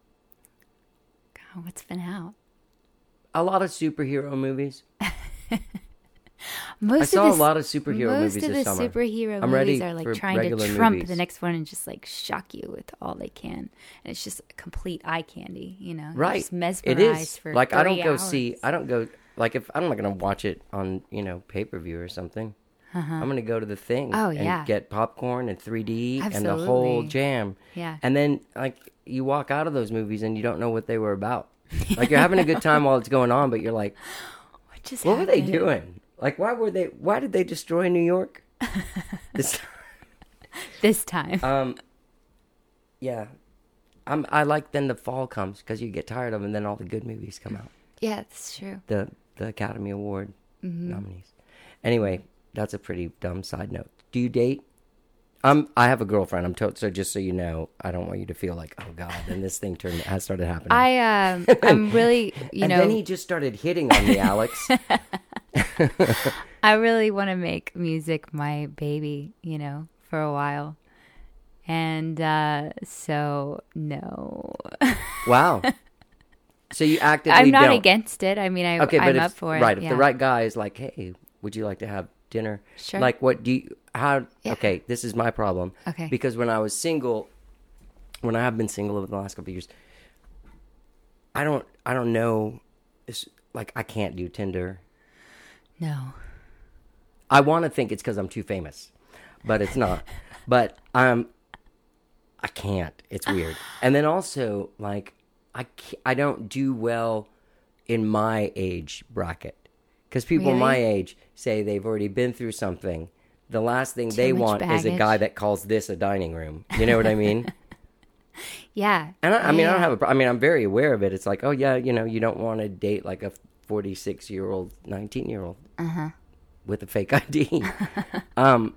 God, what's been out? A lot of superhero movies. Most I saw of the, a lot of superhero most movies of this the summer. superhero I'm movies ready are like for trying to regular trump movies. the next one and just like shock you with all they can. And it's just complete eye candy, you know? You're Right. just It mesmerized is. for Like I don't three go hours. see. I don't go. Like if I'm not gonna watch it on you know pay per view or something. I'm gonna go to the thing. Oh, and yeah. get popcorn and three D and the whole Absolutely. jam. Yeah. And then like you walk out of those movies and you don't know what they were about. Like you're having a good time while it's going on, but you're like, What just what were they happened? doing? Like why were they? Why did they destroy New York? This, This time. um, yeah. I'm. I like then the fall comes because you get tired of them, and then all the good movies come out. yeah, that's true. the the Academy Award Mm-hmm. nominees. Anyway, that's a pretty dumb side note. Do you date? Um, I have a girlfriend. I'm told. So just so you know, I don't want you to feel like, oh God, then this thing turned has started happening. I um I'm really you and know then he just started hitting on me, Alex. I really want to make music my baby, you know, for a while. And uh so no. Wow. So you actively I'm not don't. against it. I mean I Okay, but I'm if, up for it. right, if yeah. the right guy is like, hey, would you like to have dinner? Sure. Like, what do you? How? Yeah. Okay, this is my problem. Okay. Because when I was single, when I have been single over the last couple of years, I don't, I don't know. It's like I can't do Tinder. No. I want to think it's because I'm too famous, but it's not. But um, I can't. It's weird. And then also, like, I can't, I don't do well in my age bracket because people Really? my age say they've already been through something. The last thing Too they much want is a baggage. guy that calls this a dining room. You know what I mean? Yeah. And I, I mean, I don't Yeah. have a. pro- I mean, I'm very aware of it. It's like, oh yeah, you know, you don't want to date like a forty-six year old, nineteen year old Uh-huh. with a fake I D. um.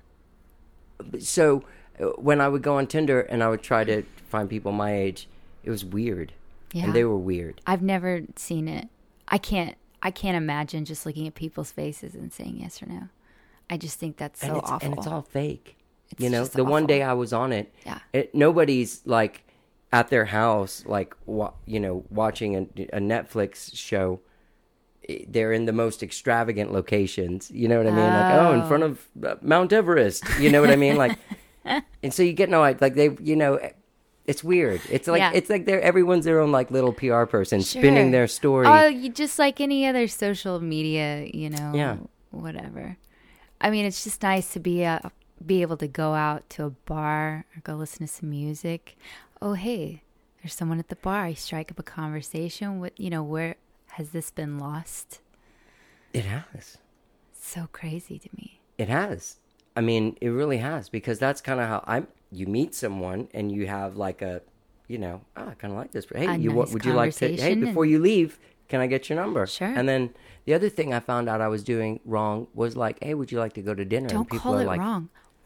So uh, when I would go on Tinder and I would try to find people my age, it was weird, Yeah. and they were weird. I've never seen it. I can't I can't imagine just looking at people's faces and saying yes or no. I just think that's so and it's, awful. And it's all fake. It's you know, just the one awful. day I was on it, Yeah. it, nobody's like at their house, like wa- you know, watching a, a Netflix show. I- They're in the most extravagant locations. You know what I mean? Like, oh, in front of uh, Mount Everest. You know what I mean? Like, and so you get no, like they, you know, it's weird. It's like Yeah. it's like they're everyone's their own like little P R person Sure. spinning their story. Oh, you just like any other social media, you know, Yeah. whatever. I mean, it's just nice to be uh, be able to go out to a bar or go listen to some music. Oh, hey, there's someone at the bar. You strike up a conversation. What, you know, where has this been lost? It has. So crazy to me. It has. I mean, it really has because that's kind of how I. You meet someone and you have like a, you know, oh, I kind of like this. Hey, A you what nice would you like to? Hey, conversation before and- you leave, can I get your number? Sure. And then the other thing I found out I was doing wrong was like, hey, would you like to go to dinner? Don't and people call are it like, wrong.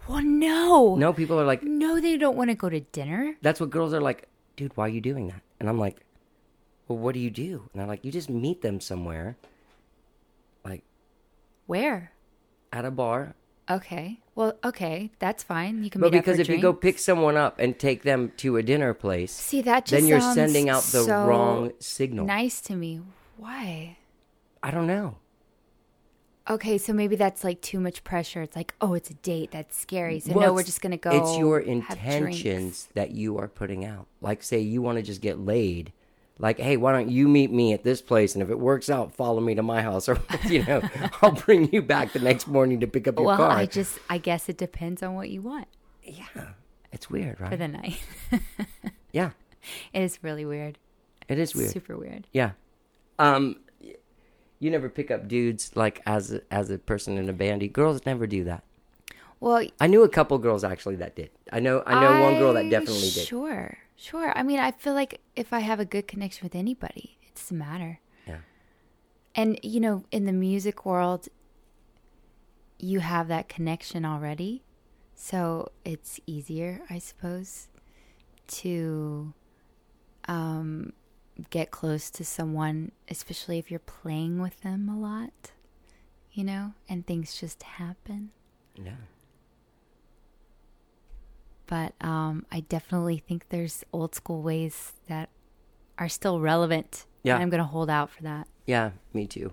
Well, no. No, people are like, No, they don't want to go to dinner. that's what girls are like, dude, why are you doing that? And I'm like, well, what do you do? And they're like, you just meet them somewhere, like Where? at a bar. Okay. Well, okay. That's fine. You can But meet up because for if you go drinks. pick someone up and take them to a dinner place, See, that just then you're sounds sending out the so wrong signal. nice to me. Why? I don't know. Okay, so maybe that's like too much pressure. It's like, oh, it's a date. That's scary. So Well, no, we're it's- just gonna go. It's your have drinks. intentions that you are putting out. Like, say you want to just get laid. Like, hey, why don't you meet me at this place? And if it works out, follow me to my house. Or, you know, I'll bring you back the next morning to pick up your Well, car. I just, I guess it depends on what you want Yeah. It's weird, right? for the night. Yeah. It is really weird. It is weird. Super weird. Yeah. Um, you never pick up dudes, like, as a, as a person in a bandy. Girls never do that. Well, I knew a couple girls, actually, that did. I know I know one girl that definitely did. Sure, sure. I mean, I feel like if I have a good connection with anybody, it doesn't matter. Yeah. And, you know, in the music world, you have that connection already. So it's easier, I suppose, to um, get close to someone, especially if you're playing with them a lot, you know, and things just happen. Yeah. But um, I definitely think there's old school ways that are still relevant. Yeah. And I'm going to hold out for that. Yeah, me too.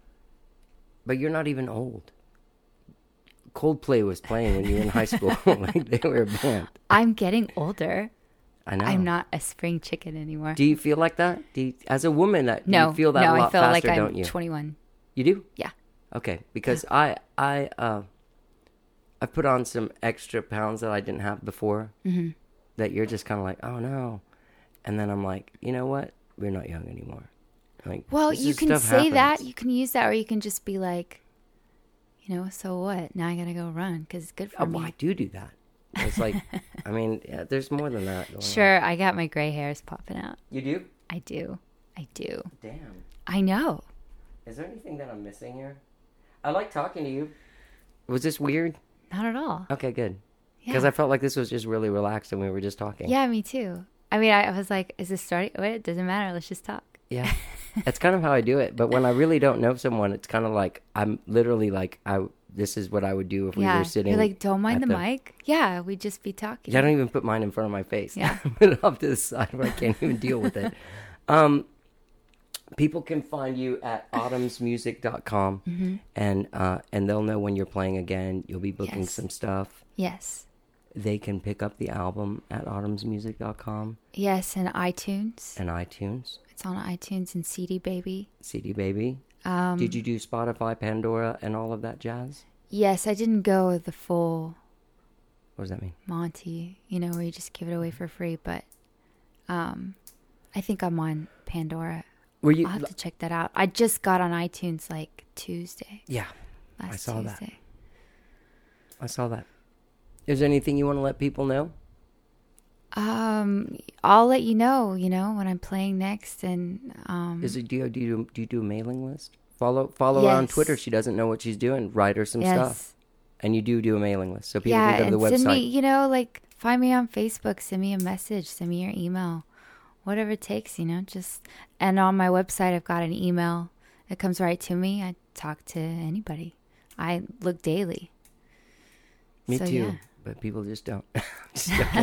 But you're not even old. Coldplay was playing when you were in high school. Like, they were a band. I'm getting older. I know. I'm not a spring chicken anymore. Do you feel like that? Do you, as a woman, that no, you feel that no, a lot I feel faster, like I'm don't you? twenty-one. You do? Yeah. Okay, because I I uh I put on some extra pounds that I didn't have before. Mm-hmm. That you're just kind of like, oh no, and then I'm like, you know what? We're not young anymore. Like, Well, this you is- can stuff say that. happens. You can use that, or you can just be like, you know, so what? Now I got to go run because it's good for Oh, me. well, I do do that. It's like, I mean, yeah, there's more than that. Going on. Sure, I got my gray hairs popping out. You do? I do. I do. Damn. I know. Is there anything that I'm missing here? I like talking to you. Was this weird? Not at all. Okay, good. Because Yeah. I felt like this was just really relaxed and we were just talking. Yeah, me too. I mean, I, I was like, is this starting? Wait, it doesn't matter. Let's just talk. Yeah. That's kind of how I do it. But when I really don't know someone, it's kind of like, I'm literally like, I. This is what I would do if we Yeah. were sitting. You're like, don't mind at the, mic. Yeah, we'd just be talking. Yeah, I don't even put mine in front of my face. Yeah. Put it off to the side where I can't even deal with it. Um, people can find you at autumns music dot com Mm-hmm. and uh, and they'll know when you're playing again. You'll be booking Yes. some stuff. Yes. They can pick up the album at autumns music dot com Yes, and iTunes. and iTunes, It's on iTunes and C D Baby. C D Baby. Um, Did you do Spotify, Pandora, and all of that jazz? Yes, I didn't go the full What does that mean? Monty, you know, where you just give it away for free. But um, I think I'm on Pandora. Were you? I'll have to check that out. I just got on iTunes like Tuesday. Yeah, Last I saw that. Tuesday. I saw that. Is there anything you want to let people know? Um, I'll let you know, you know, when I'm playing next. And um, Is it do you do you, do you do a mailing list? Follow follow her on Yes. Twitter. She doesn't know what she's doing. Write her some yes. stuff, and you do do a mailing list, so people Yeah, can go to and the send website. me, you know, like find me on Facebook, send me a message, send me your email, whatever it takes, you know, just, and on my website, I've got an email. It comes right to me. I talk to anybody. I look daily. Me So, too, yeah. but people just don't. Just joking.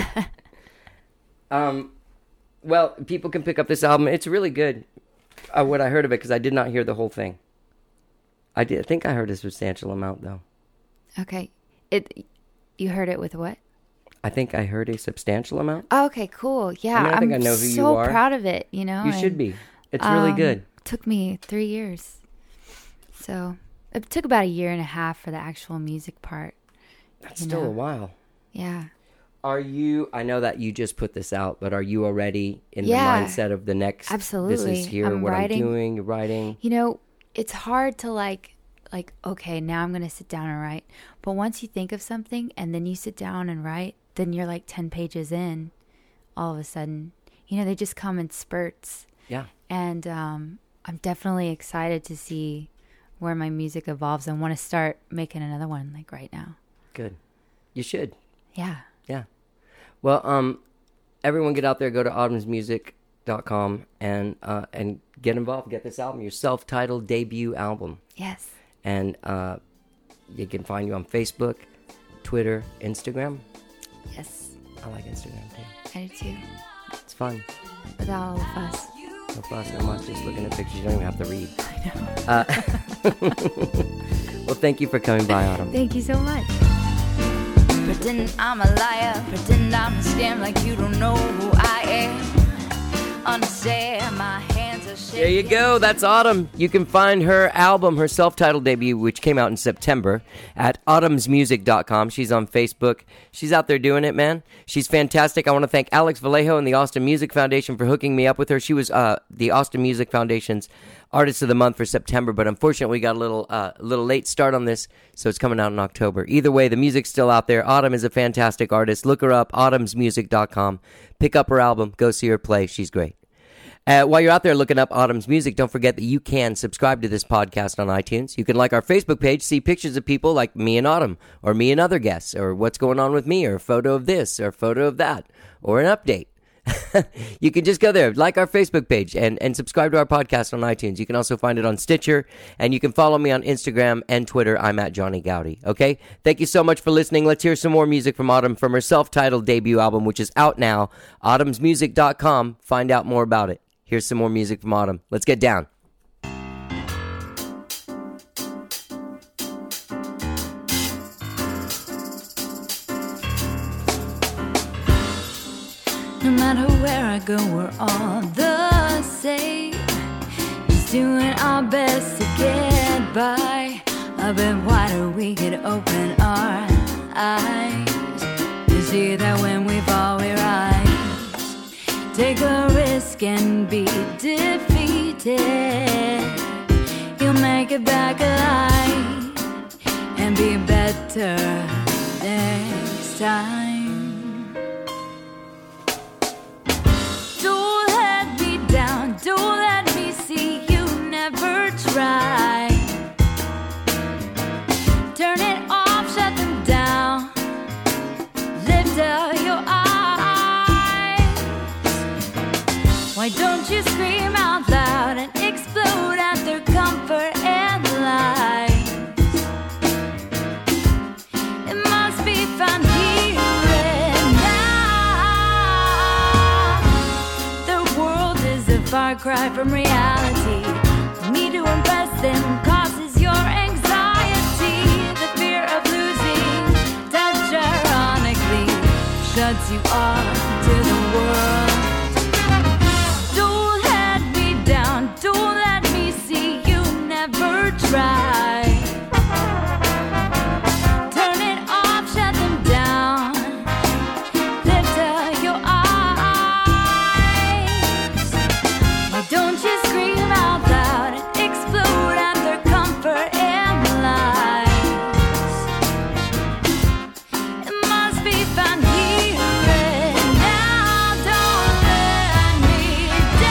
um, well, people can pick up this album. It's really good. Uh, what I heard of it, because I did not hear the whole thing. I did. I think I heard a substantial amount, though. Okay. It, you heard it with what? I think I heard a substantial amount. Oh, okay, cool. Yeah. I mean, I think I'm I know who you so are. proud of it, you know. You and, should be. It's really um, good. Took me three years. So it took about a year and a half for the actual music part. That's you still know. a while. Yeah. Are you, I know that you just put this out, but are you already in Yeah, the mindset of the next, this absolutely. is here, I'm what writing. I'm doing, you're writing? You know, it's hard to like, like, okay, now I'm going to sit down and write. But once you think of something and then you sit down and write, then you're like ten pages in all of a sudden. You know, they just come in spurts. Yeah. And um, I'm definitely excited to see where my music evolves and want to start making another one like right now. Good. You should. Yeah. Yeah. Well, um, everyone get out there, go to autumns music dot com and uh, and get involved. Get this album, your self-titled debut album. Yes. And uh, you can find you on Facebook, Twitter, Instagram. Yes. I like Instagram too. I do too. It's fun. Without all the fuss. No fuss, no much. Just looking at pictures. You don't even have to read. I know. Uh, well, thank you for coming by, Autumn. Thank you so much. Pretend I'm a liar, pretend I'm a scam like you don't know who I am. Understand my hands are shaking. There you go. That's Autumn. You can find her album, her self-titled debut, which came out in September, at autumns music dot com. She's on Facebook. She's out there doing it, man. She's fantastic. I want to thank Alex Vallejo and the Austin Music Foundation for hooking me up with her. She was uh, the Austin Music Foundation's Artist of the Month for September, but unfortunately we got a little uh, little late start on this, so it's coming out in October. Either way, the music's still out there. Autumn is a fantastic artist. Look her up, autumns music dot com. Pick up her album. Go see her play. She's great. Uh, while you're out there looking up Autumn's music, don't forget that you can subscribe to this podcast on iTunes. You can like our Facebook page, see pictures of people like me and Autumn, or me and other guests, or what's going on with me, or a photo of this, or a photo of that, or an update. You can just go there, like our Facebook page, and, and subscribe to our podcast on iTunes. You can also find it on Stitcher, and you can follow me on Instagram and Twitter. I'm at Johnny Gowdy. Okay? Thank you so much for listening. Let's hear some more music from Autumn from her self-titled debut album, which is out now. autumns music dot com. Find out more about it. Here's some more music from Autumn. Let's get down. No matter where I go, we're all the same. Just doing our best to get by. A bit wider, we could open our eyes to see that when we fall, we rise. Take a risk and be defeated. You'll make it back alive and be better next time. Don't let me down, don't let me see you never try. Turn it off, shut them down. Lift up your eyes. Why don't you scream out loud and explode at their comfort and light? It must be fun here and now. The world is a far cry from reality. For me to impress them causes your anxiety. The fear of losing touch ironically shuts you off to the world. Don't let me see you never try. Turn it off, shut them down. Lift up your eyes. Why don't you scream out loud and explode at their comfort and lies? It must be fun here and now. Don't let me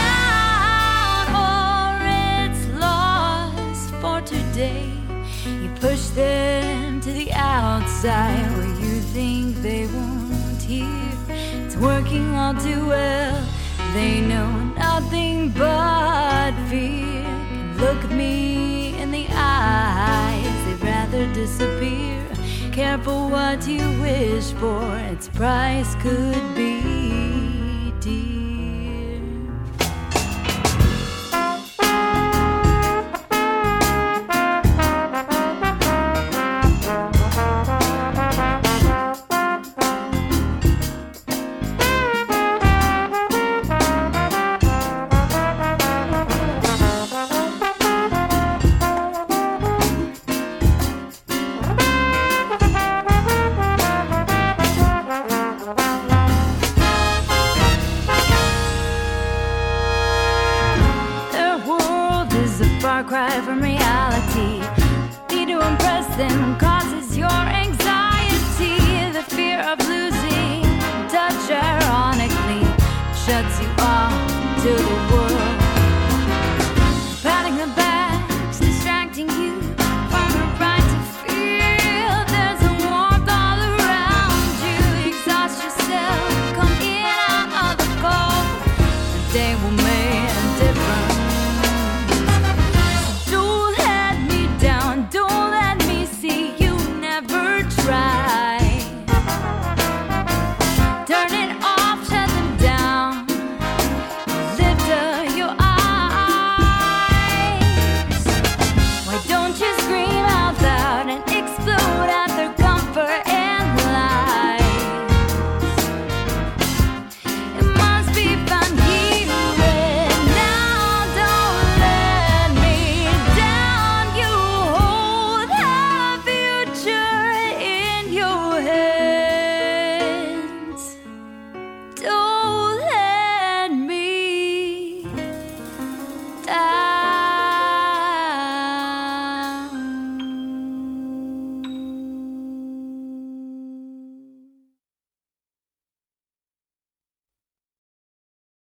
down. Today, you push them to the outside where you think they won't hear. It's working all too well. They know nothing but fear. Can look me in the eyes, they'd rather disappear. Careful what you wish for, its price could be dear.